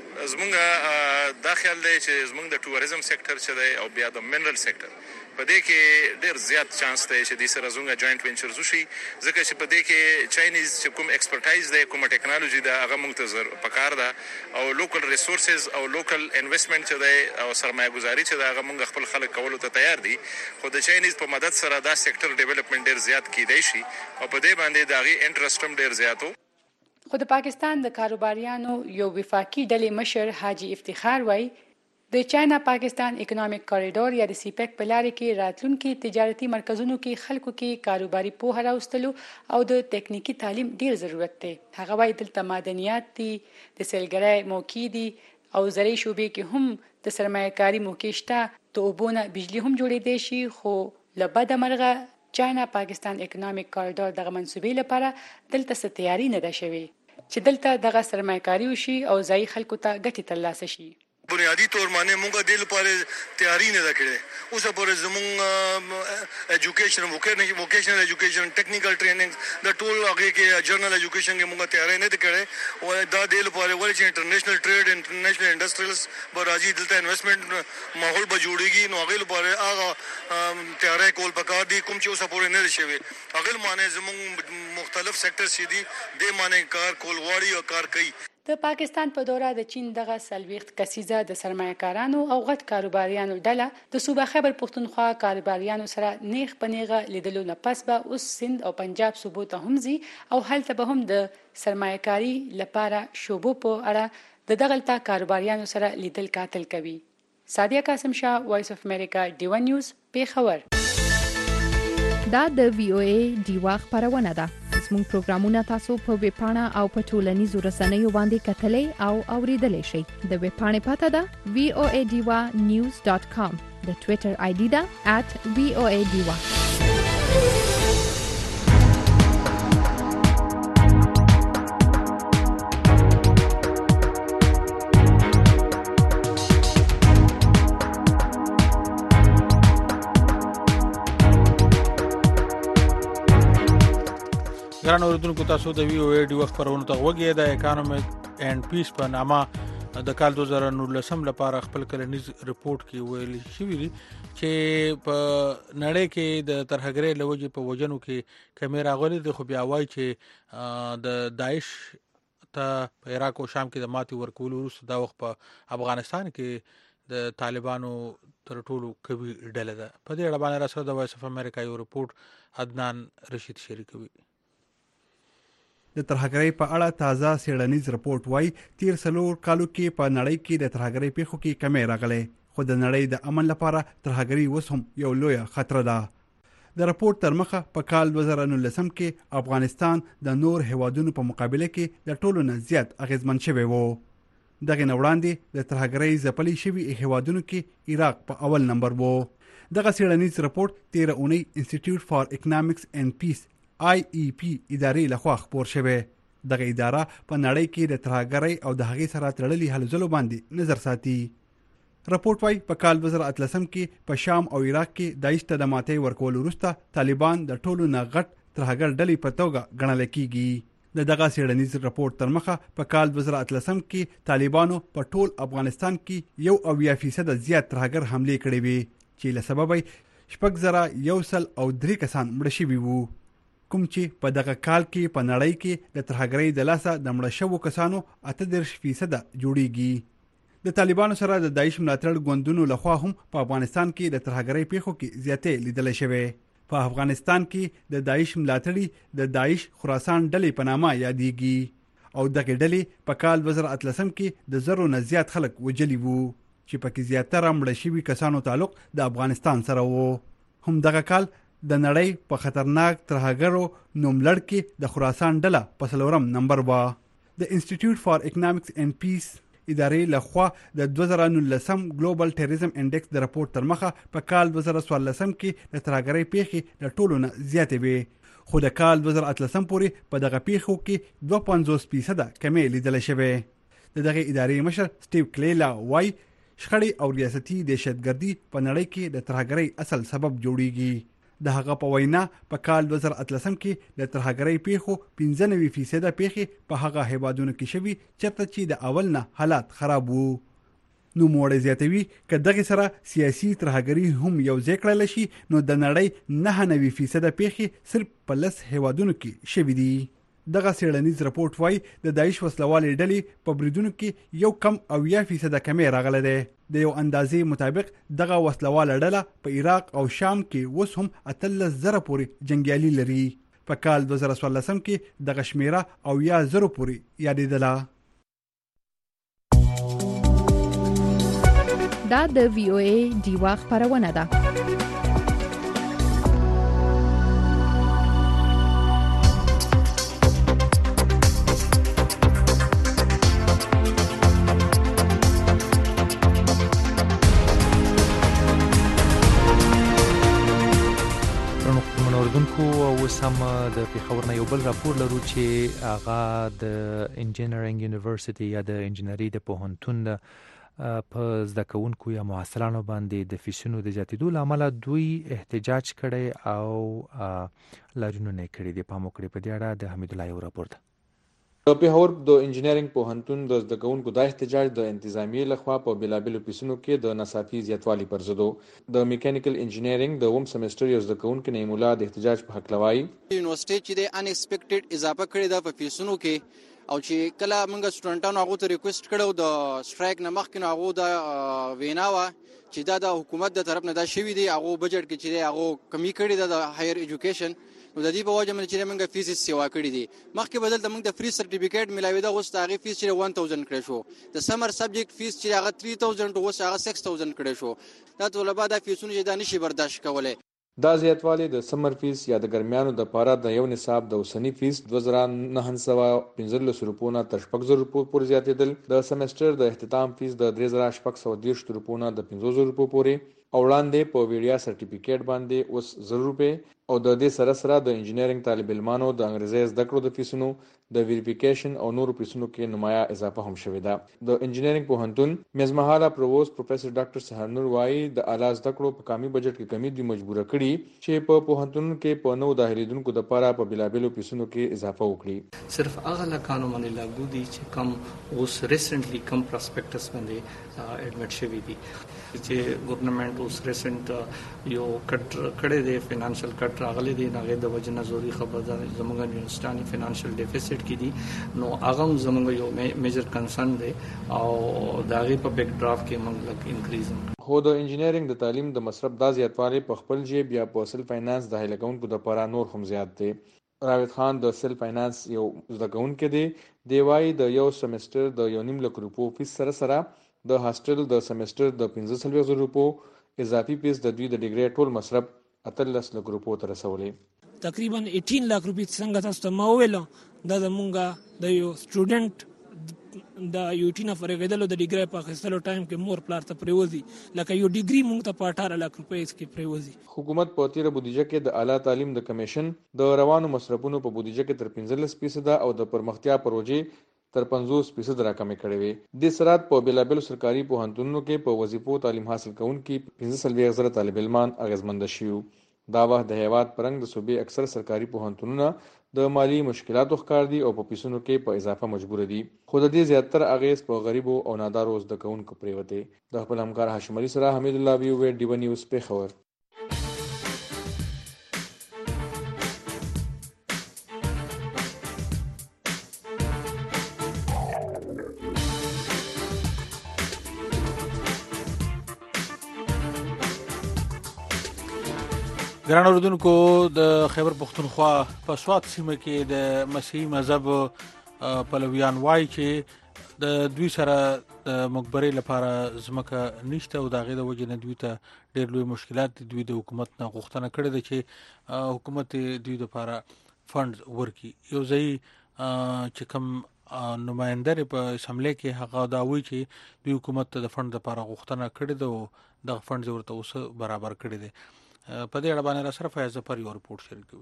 زمونږ دا خیال دی چې زمونږ د ټوریزم سېکټر چې دی او بیا د منرل سېکټر په دې کې ډېر زیات چانس دی چې دې سره زمونږ جوائنټ وینچرز وشي ځکه چې په دې کې چاینیز چې کوم ایکسپرټایز دی کومه ټیکنالوژي ده هغه موږ ته پکار ده او لوکل ریسورسز او لوکل انویسټمنټ چې دی او سرمایه گذاري چې ده هغه موږ خپل خلک کولو ته تیار دي خو د چاینیز په مدد سره دا سېکټر ډیولپمنٹ ډېر زیات کیدای شي او په دې باندې د هغې انټرسټ هم ډېر زیات و. خو د پاکستان د کاروباریانو یو وفاقي ډلې مشر حاجی افتخار وایي د چاینا پاکستان اکونومیک کاریډور یا د سی پیک په لارې کې راتلونکي تجارتي مرکزونو کې خلکو کې کاروباري پوهه راوستلو او د تکنیکی تعلیم ډیر ضرورت دی. هغه وایي دلته معدنیات دي د سیلګرۍ موقع دي او زرعي شوبې کې هم د سرمایه‌کاري موقع شته د اوبونه بجلی هم جوړېدای شي خو له بده مرغه چاینا پاکستان اکونومیک کاریډور دغه منصوبې لپاره دلته څه تیاری نه ده شوې چې دلته دغه سرمایه‌کاري وشي او ځایي خلکو ته ګټې ترلاسه شي. بنیادی طور باندې موږ د لپاره تیاری نه کړې اوس په زموږ ایجوکیشن ووکیشنل ایجوکیشن ټیکنیکل ټریننګ د ټول هغه کې جرنل ایجوکیشن کې موږ تیاری نه کړې او دا د لپاره ولې چې انټرنیشنل ټریډ انټرنیشنل انډستریالز برازي دلته انویسټمنٹ ماحول به جوړیږي نو هغه لپاره هغه تیاری کول پکار دي کوم چې اوس پورې نه شوی هغه معنی زموږ مختلف سېکټرز دي د معنی کار کول غواړي او کار کوي. د پاکستان په دوره د چین دغه سلويخت کسیزه د سرمایه‌کارانو او غټ کاروباریانو ډله د صوبه خیبر پختونخوا کاروباریانو سره نیغ په نیغه لیدلو نه پس به اوس سند او پنجاب صوبو ته هم ځي او هلته به هم د سرمایه‌کاري لپاره شوبو په اړه د دغلطه کاروباریانو سره لیدل کاتل کوي. سادیا قاسم شاه وایس اف امریکا ډی ون نیوز پیښور. دا د وی او ای ډیوا خبرونه ده. زموږ پروګرامونه تاسو په ویب پاڼه او په ټولنیزو رسنیو باندې کتلای او اوریدلای شئ. د ویب پاڼې پته ده voadiwa.news.com. د ټوئیټر آی ډي ده @voadiwa. ګران اوریدونکو تاسو د وی او ای ډی وخت پرونو ته وګورئ د اکانومیک اینڈ پیس په نامه د کال 2019 لپاره خپل کلنیز ریپورت کې ویل شوی دی چې په نړۍ کې د ترهګرۍ لوجې په وجنو کې کیمرا غولې د خو بیا وایي چې د داعش ته په عراق او شام کې د ماتي ورکول وروسته دا وخت په افغانستان کې د طالبانو تر ټولو قوي ډله ده. په دې اړه باندې راځو د وایس اف امریکا یو ریپورت عدنان رشید شریکوي. د ترهګرۍ په اړه تازه څېړنیز رپورټ وایي تیر 4 کالو کې په نړۍ کې د ترهګرۍ پیښو کې کمی راغلی، خو د نړۍ د امن لپاره ترهګرۍ اوس هم یو لویه خطر ده. د رپورټ تر مخه په کال 2019 کې افغانستان د نور هیوادونو په مقابله کې د ټولو نه زیات اغیزمن شوی و. دغه نه وړاندې د ترهګرۍ ځپلي شوي هیوادونو کې عراق په اول نمبر و. دغه څېړنیز رپورټ 13 اونۍ انسټیټیوټ فار اکنامکس اینڈ پیس IEP ادارې لخوا خپور شوی. دغه اداره په نړۍ کې د ترهګرۍ او د هغې سره تړلي هلو ځلو باندې نظر ساتي. رپورټ وايي په کال 2013 کې په شام او عراق کې داعش ته د ماتې ورکولو وروسته طالبان د ټولو نه غټ ترهګر ډلې په توګه ګڼل کېږي. د دغه څېړنیز رپورټ تر مخه په کال 2013 کې طالبانو په ټول افغانستان کې 90% زیات ترهګر حملې کړې وي چې له سبب 6,103 کسان مړه شوي وو. کوم چې په دغه کال کې په نړۍ کې د ترهګرۍ د لاسه د مړه شوو کسانو 38% جوړیږي. د طالبانو سره د داعش ملاتړ ګوندونو لخوا هم په افغانستان کې د ترهګرۍ پیښو کې زیاتې لیدل شوی. په افغانستان کې د داعش ملاتړي د داعش خراسان ډلې په نامه یادېږي او دغه ډلې په کال 2013 کې د زرو نه زیات خلک وجلي وو چې پکې زیاتره مړه شوي کسانو تعلق د افغانستان سره وو. هم دغه کال د نړۍ په خطرناک ترهګرو نوملړ کې د خراسان ډله په 4 نمبر و. د انسټیټیوټ فار اکنامکس اینڈ پیس ادارې لخوا د 2019 ګلوبل ټیرریزم انډیکس د رپورټ تر مخه په کال 2014 کې د ترهګرۍ پیښې د ټولو نه زیاتې وي، خو د کال 2018 پورې په دغه پیښو کې 52% کمی لیدل شوی. د دغه ادارې مشر سټیو کلیلا وایي شخړې او ریاستي دهشتګردي په نړۍ کې د ترهګرۍ اصل سبب جوړیږي. د هغه په وینا په کال 2018 کې د ترهګرۍ پیښو 95% پیښې په هغه هیوادونو کې شوي چېرته چې د اول نه حالات خراب وو. نو موړ زیاتوي که دغه سره سیاسي ترهګري هم یو ځای کړل شي نو د نړۍ 99% پیښې صرف په 10 هیوادونو کې شوي دي. دغه څېړنیز رپورټ وايي د داعش وسلوالې ډلې په بریدونو کې یو کم 90% کمی راغلی دی. د یو اندازې مطابق دغه وسلواله ډله په عراق او شام کې اوس هم 18,000 پورې جنګیالي لري. په کال 2014 کې دغه شمیره 10,000 پورې یادېدله. دا د VOA ډیوا خبرونه ده. سم د پیښور نه یو بل راپور لرو چې هغه د انجینرینګ یونیورسيټي یا د انجینری د پوهنتون په زده کوونکو یا محصلانو باندې د فیسونو د زیاتېدو له امله دوی احتجاج کړی او لارښوونې کړې دي. پام وکړئ په دې اړه د حمید الله یو راپور ده. د پیښور د انجینرینګ پوهنتون د زده کوونکو د احتجاج د انتظامیې لخوا په بېلابېلو فیسونو کې د ناڅاپي زیاتوالي پر ضد د میکانیکل انجینرینګ د 1 سمستر یو زده کوونکي نعیم الله د احتجاج په حق لوایي یونیورسيټي چې د ان ایکسپیکټډ اضافه کړې ده په فیسونو کې او چې کله موږ سټوډنټانو هغه ته ریکوست کړو د سټرایک نه مخکې هغه د ویناوه چې دا د حکومت د طرف نه دا شوی دی هغه بجټ کې چې هغه کمی کړی ده د هایر ایجوکیشن نو د دې په وجه باندې چې موږ فیس سیوا کړی دي. مخکې بدل د موږ د فری سرټیفیکیټ ملاوي دا اوس هغه فیس چې 1000 کړی شو، د سمر سبجیکټ فیس چې هغه 3000 اوس هغه 6000 کړی شو. دا طلبه د فیسونو چې دا نشي برداشت کولای. دا زیاتوالی د سمر فیس یا د ګرمیانو د پاره د یو نصاب د اوسنی فیس 2915 روپونه تر 6000 روپو پورې زیاتېدل. د سمستر د اختتام فیس د 3630 روپونه د 5000 روپو پورې او وړاندې په ویډیا سرټیفیکیټ باندې اوس 0 روپے او د دې سره سره د انجینرینګ طالب علمانو د انګریزي زده کړو د فیسونو د ویریفیکیشن او نورو فیسونو کې نمایا اضافه هم شوې ده. د انجینرینګ پوهنتون میزمحاله پرووست پروفیسور ډاکټر سحر نور وايي د اعلی زده کړو په کمی بجټ کې کمی دی مجبور کړي چې په پوهنتونونو کې په نو داخليدونکو د لپاره په بلابلو فیسونو کې اضافه وکړي. صرف هغه لکانو باندې لاګو دي چې کم اوس ریسنټلی کم پراسپیکټس باندې اډمټ شوی دي چې ګورنمنت اوس ریسنټ یو کړه دی فینانشل کټ راغلي دي هغه د وجنه زوري خبردار زموږ یونیورسيټي فینانشل ډیفیسټ کې دي نو هغه زموږ یو میجر کنسرن دی او دا غي په بیک ډراف کې موږ لک انکریز خو د انجینرینګ د تعلیم د مصرف د زیاتوالی په خپل جیب یا په اصل فینانس د هلکونکو د لپاره نور هم زیات دی. راوید خان د سیل فاینانس یو زده کوونکی دی. دی وايي د یو سمستر د 1.5 لک روپو فیس سره د هاسټل د سمستر د 15,000 روپو اضافي فیس د دوی د ډیګري ټول مصرف 18 لک روپو ته رسولې. تقریبا 18 لک روپۍ څنګه تاسو ته ما وویل دا زمونږ د یو سټوډنټ د یو ټینه فرغیدلو د ډیګری په اخیستلو ټایم کې مور پلار ته پریوزي لکه یو ډیګری مونږ ته په 18 لک روپۍ کې پریوزي. حکومت په تیر بودیجه کې د اعلی تعلیم د کمیشن د روانو مصرفونو په بودیجه کې تر 15% او د پرمختیا پروژې تر 50% راکمې کړې وي. د سرات په بیلابل سرکاري پوهنتونونو کې په وظیفو تعلیم حاصل کوونکي 15,000 طالب علمان اغیزمند شوي. دا وخت د هیواد پرنګ د صوبې اکثر سرکاري پوهنتونونه د مالی مشکلاتو ښکار دي او په پیسونو کې په اضافه مجبور دي. خو د دې زیاتره اغیز په غریبو او نادارو زده کوونکو پریوته. د خپل همکار هاشم علي سره حمید الله وی ډیو نیوز پیښور. ګران اوردونکو د خیبر پختونخوا په سوات سیمه کې د مسیحي مذهب پلویان وایي چې د دوی سره د مقبرې لپاره ځمکه نشته او د هغې د وجې نه دوی ته ډېر لوی مشکلات دي. دوی د حکومت نه غوښتنه کړې ده چې حکومت دوی لپاره فنډ ورکړي. یو ځای چې کوم نماینده په اسمبلی کې هغه دا وایي چې دوی حکومت ته د فنډ لپاره غوښتنه کړې ده او دغه فنډ ورته اوس برابر کړی دی. په دې اړه باندې را سره فیض ظفر یو رپورټ شریکوي.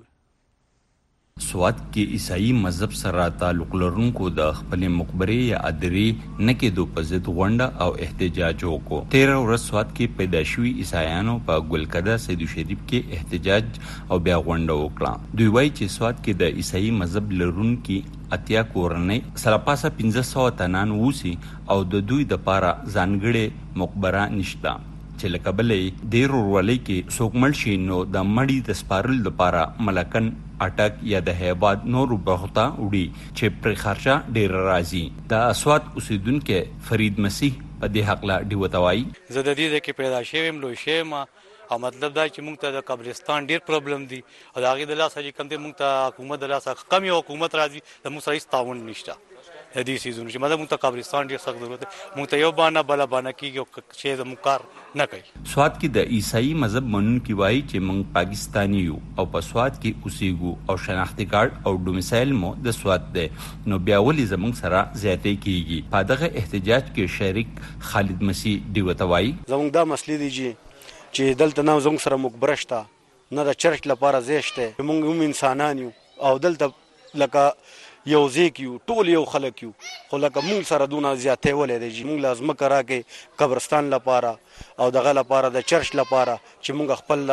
سوات کې عیسائی مذهب سره تعلق لرونکو د خپل مقبرې یا ادرې نه کېدو په ضد غونډه او احتجاج وکړو. 13 ورځ سوات کې پیدا شوي عیسایانو په ګلکده سیدو شریف کې احتجاج او بیا غونډه وکړه. دوی وایي چې سوات کې د عیسائی مذهب لرونکي اتیا کورنۍ سره پاسه 1500 تنان ووسی او د دوی د پاره ځانګړې مقبره نشته چې لکه بلې ډېر ورولۍ کې څوک مړ شي نو د مړي د سپارل لپاره ملکن اټک یا د هیباد نورو برخو ته وړي چې پرې خرچه ډېره راځي. د اسوات اوسیدونکي فرید مسیح په دې هکله ډیو ته وایي زه د دې کې پیدا شوم لوی شوم او مطلب دا چې موږ ته د قبرستان ډېر پرابلم دي او د هغې د لاسه چې کوم دی موږ ته حکومت د لاسه کم یو حکومت راځي د موږ سره هېڅ تعاون نشته. د دې سیزونو چې مطلب موږ ته قبرستان ډېر سخت ضرورت دی. موږ ته یو بانه بله بانه کېږي او چې زموږ کار نه کوي. سوات کې د عیسائی مذهب منونکي وایي چې موږ پاکستاني یو او په سوات کې اوسېږو او شناختي کارت او ډومیسایل مو د سوات دی نو بیا ولې زموږ سره زیاتې کېږي. په دغه احتجاج کې شریک خالد مسیح ډیو ته وایي زموږ دا مسلې دي چې دلته نه زموږ سره مقبره شته نه د چرچ لپاره ځای شته. موږ هم انسانان یو او دلته لکه یو ځای یو ټول یو خلک یو خو لکه موږ سره دونه زیاتې ولې دی چې موږ له ځمکه راکې قبرستان لپاره او دغه لپاره د چرچ لپاره چې موږ خپل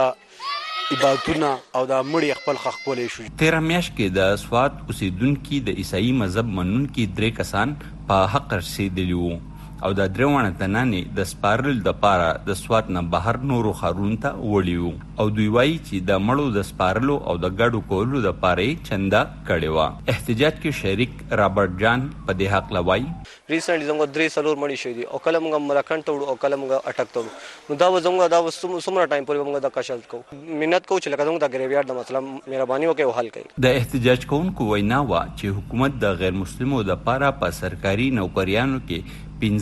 عبادتونه او د مړي خپل خښ کولی شو. 13 میاشت کې د سوات اوسیدونکي د عیسائی مذهب منونکي 3 کسان په حق رسېدلي وو او د 3 تنانې د سپارل د پاره د سوات نه بهر نورو ښارونو ته وړي وو او دوی وایي چې د مړو د سپارلو او د ګډو کولو د پاره چنده کړې وه. احتجاج کې شریک رابرټ جان په دې هکله وایي ریسنټلی زموږ 3 مړي شوي دي او کله موږ مراکند ته وړو او کله موږ اټک ته وړو نو دا زموږ دا څومره ټایم پورې موږ دا کشف کوو منت کوو چې لکه زموږ د ګریویارډ د مسله مهرباني وکړي او حل کړي. د احتجاج کوونکو وینا وه چې حکومت د غیر مسلمو د پاره په سرکاري نوکریانو کې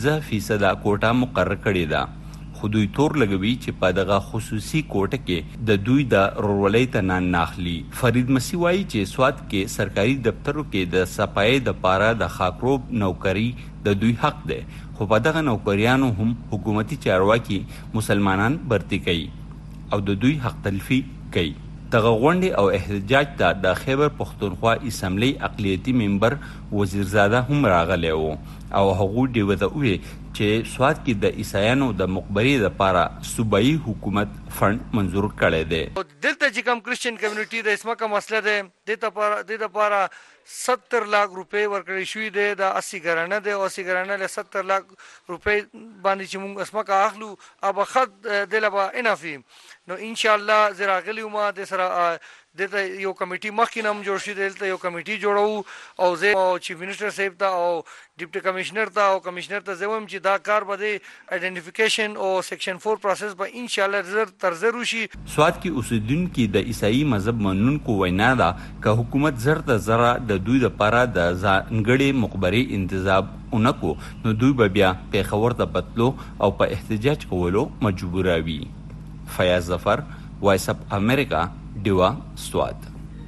15% کوټه مقرر کړې ده خو دوی تور لګوي چې په دغه خصوصي کوټه کې د دوی د رورولۍ تنان ناخلي. فرید مسیح وایي چې سوات کې سرکاري دفترو کې د صفایي د پاره د خاکروب نوکری د دوی حق دی خو په دغه نوکریانو هم حکومتي چارواکي مسلمانان برتی کوي او د دوی حق تلفي کوي. دغه غونډې او احتجاج ته د خیبر پختونخوا اسمبلی اقلیتي ممبر وزیرزاده هم راغلی و او هغه ډیو ته وویل چې سوات کې د عیسایانو د مقبرې لپاره صوبایي حکومت فند منظور کړی دی. دلته چې کوم کرسچن کمیونټي د اسمکه مسله ده د لپاره 70 लाख रुपए ورکړی شوې ده د 80 ګرانه ده او 80 ګرانه له 70 लाख रुपए باندې چې موږ اسمکه اخلو اب خد د لبا انفي نو ان شاء الله زراغلی ما د سره دته یو کمیټي مخکې نام جوړ شي دلته یو کمیټي جوړو او زه چیف منسٹر صاحب ته او ډیپټي کمشنر ته او کمشنر ته زوم چې دا کار به آئیډنټیفیکیشن او سیکشن 4 پروسس به ان شاء الله تر زر وشي. سواد کې اوسیدونکو د عیسائی مذهب منونکو وینا ده چې حکومت زر ته زره د دوی لپاره د ځانګړي مقبرې انتظام اونکو نو دوی به بیا پیښور ته بتلو او په احتجاج کولو مجبوروي. فیاض ظفر، وایس اپ امریکا، ډیوا، سواد.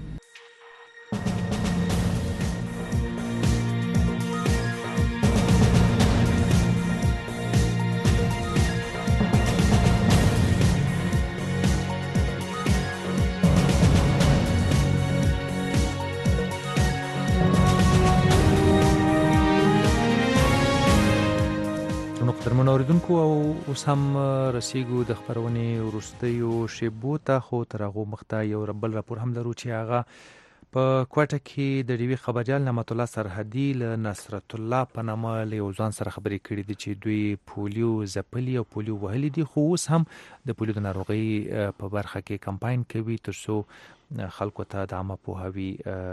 اوریدونکو او اوس هم رسیدو د خبرونې وروستیو شیبو ته، خو تر هغو مخته یو بل راپور هم لرو چې هغه په کوټه کې د ډیوي خبرجال نعمت الله سرحدي له نصرت الله په نامه له یو ځوان سره خبرې کړې دي چې دوی پولیو ځپلي او پولیو وهلي دي، خو اوس هم د پولیو د ناروغۍ په برخه کې کمپاین کوي تر څو خلکو ته د عامه پوهاوي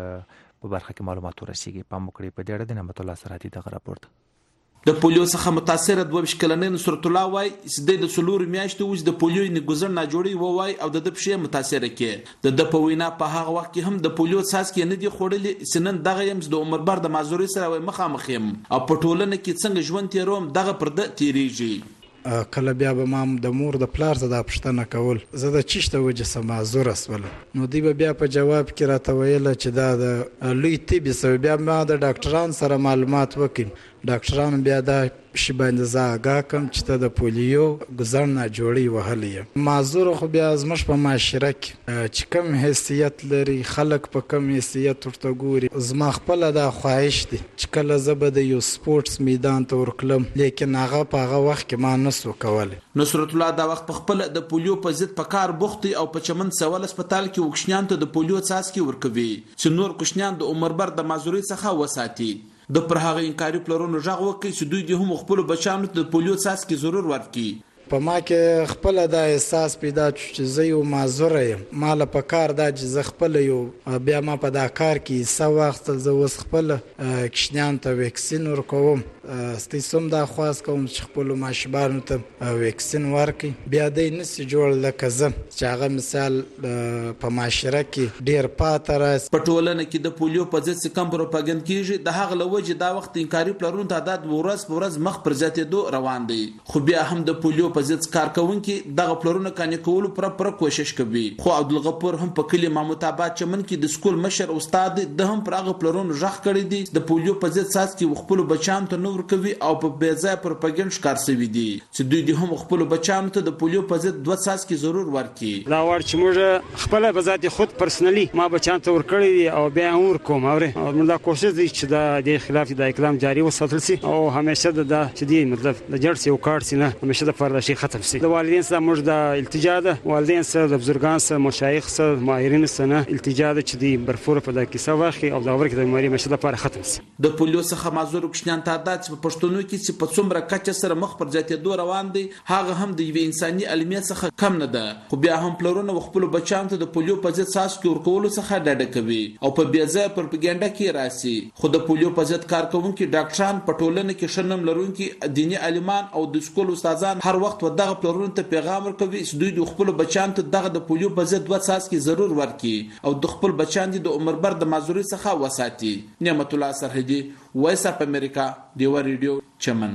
په برخه کې معلومات ورسیږي. پام وکړئ په دې اړه د نعمت الله سرحدي دغه راپور. د پولیو څخه متاثره 22 کلنې نصرت الله وای چې د څلور میاشتې اوس د پولیو نه ګذر نه جوړي وای او د پښې متاثره کې د په وینا په هغه وخت کې هم د پولیو ساس کې نه دی خوړلې سنن دغه يم د عمر بر د معذوري سره وای مخامخ يم او په ټولنه کې څنګه ژوند تیروم دغه پر د تیریږي. کله بیا به مام د مور د پلار ته د پښتنه کول زه د چشته وجه سمازور اسول نو دی بیا په جواب کې راته ویل چې دا د لوی طبي سره بیا ما د ډاکټران سره معلومات وکړ. ډاکټران بیا دا شی باندې زاګه کم چې ته د پولیو ګزر نه جوړي وهلې معذور خو بیا زمش په معاشره کې چې کم حیثیت لري خلک په کم حیثیت ورته ګوري. زما خپل د خواهش دي چې کله زه د یو سپورتس میدان ته ورکلم لیکن هغه په هغه وخت کې ما نسو کوله. نصرت الله دا وخت په خپل د پولیو په ضد په کار بوختي او په چمن سوال هسپتال کې وښنیان ته د پولیو څاڅکي ورکوي چې نور کوښنیان د عمر بر د معذوري څخه وساتي. د پر هغه انکاري پلرونو ژغ وکړي چې دوی د هم خپل بچانو ته د پولیو څاڅکي ضرور ورکړي. په ما کې خپل د احساس پیدا چې زه یو معذور یم مال په کار دا چې زه خپل یو بیا ما په دا کار کې څه وخت زه اوس خپل کشنیان ته ویکسین ورکوم ستاسو دا خواست کوم چې خپل ماشبانو ته ویکسین ورکړي بیا دې نسی جوړ لکه زه چې هغه مثال په معاشره کې ډیر پاتره په ټولنه کې د پولیو په ضد کم پروپاګاندا کیږي. د هغه لوجه دا وخت انکاري پلرونو تعداد ورځ په ورځ مخ پر زیاتېدو روان دی خو بیا هم د پولیو په ضد کار کوونکي دغه پلرونو کانې کولو پر کوشش کوي. خو عبدالغفور هم په کلی محمود آباد چمن کې د سکول مشر استاد د هم پر هغه پلرونو ژغ کړی دی د پولیو په ضد ساس کې خپل بچان ته نور کوي او په بیځای پروپاګاندا ښکار شوی دي چې دوی د هم خپل بچانو ته د پولیو په ضد 2 ساس کې ضرور ورکړي. دا ور چې موږ خپل په ذات خود پرسنلی ما بچان ته ورکړی دي او بیا امر کوم اوره موږ دا کوشش دي چې د خلاف د اقدام جاری وساتل شي او همیشه د چې دی مطلب د جړ سي او کار سي نه همیشه د فرض شي ختم شي. د والدین سره موږ د التجا ده والدین سره د بزرګان سره مشایخ سره ماهرین سره التجا ده چې دی برفور په د کیسه واخی او دا ورکه د مری مشه د لپاره ختم شي. د پولیو څخه معذور کوښنیان تعداد په پښتونو کې چې په څومره کچه سره مخ پر زیاتېدو روان دي هغه هم د یوې انساني علمیت څخه کم نه ده. خو بیا هم پلرونه خپل بچانو ته د پولیو په ضد ساس کې ورکولو څخه ډډه کوي او په بیځای پروپاګاندا کې راسي. خو د پولیو په ضد کار کوونکي ډاکټران په ټولنه کې شنم لرونکي دینی عالمان او د سکول استادان هر وخت ودغه پلرونه ته پیغام ورکوي چې دوی د خپل بچانو ته دغه د پولیو په ضد 2 ساس کې ضرور ورکړي او د خپل بچان د عمر بر د معذوري څخه وساتي. نعمت الله سرحدي، وایس اپ امریکا، ډیوا ریډیو، چمن.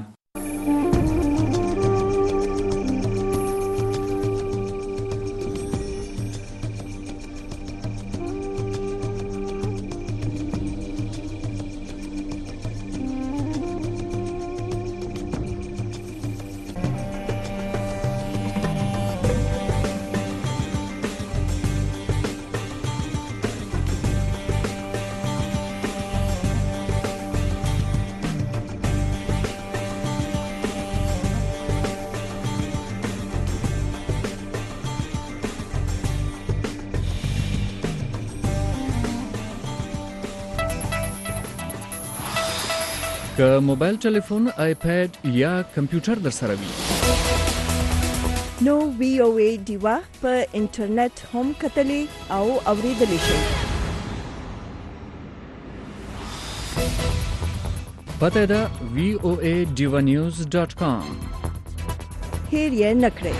که موبایل ټلیفون، آیپاد یا کمپیوټر در سره وي نو وی او ای ډیوا په انټرنیټ هم کتلی او اوریدلی شئ. پته ده voadivanews.com. هیر یې نکړئ.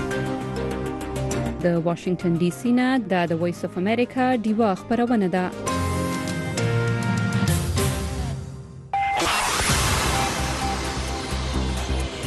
د واشنگټن ډي سي نه د وایس اف امریکا ډیوا خبرونه ده.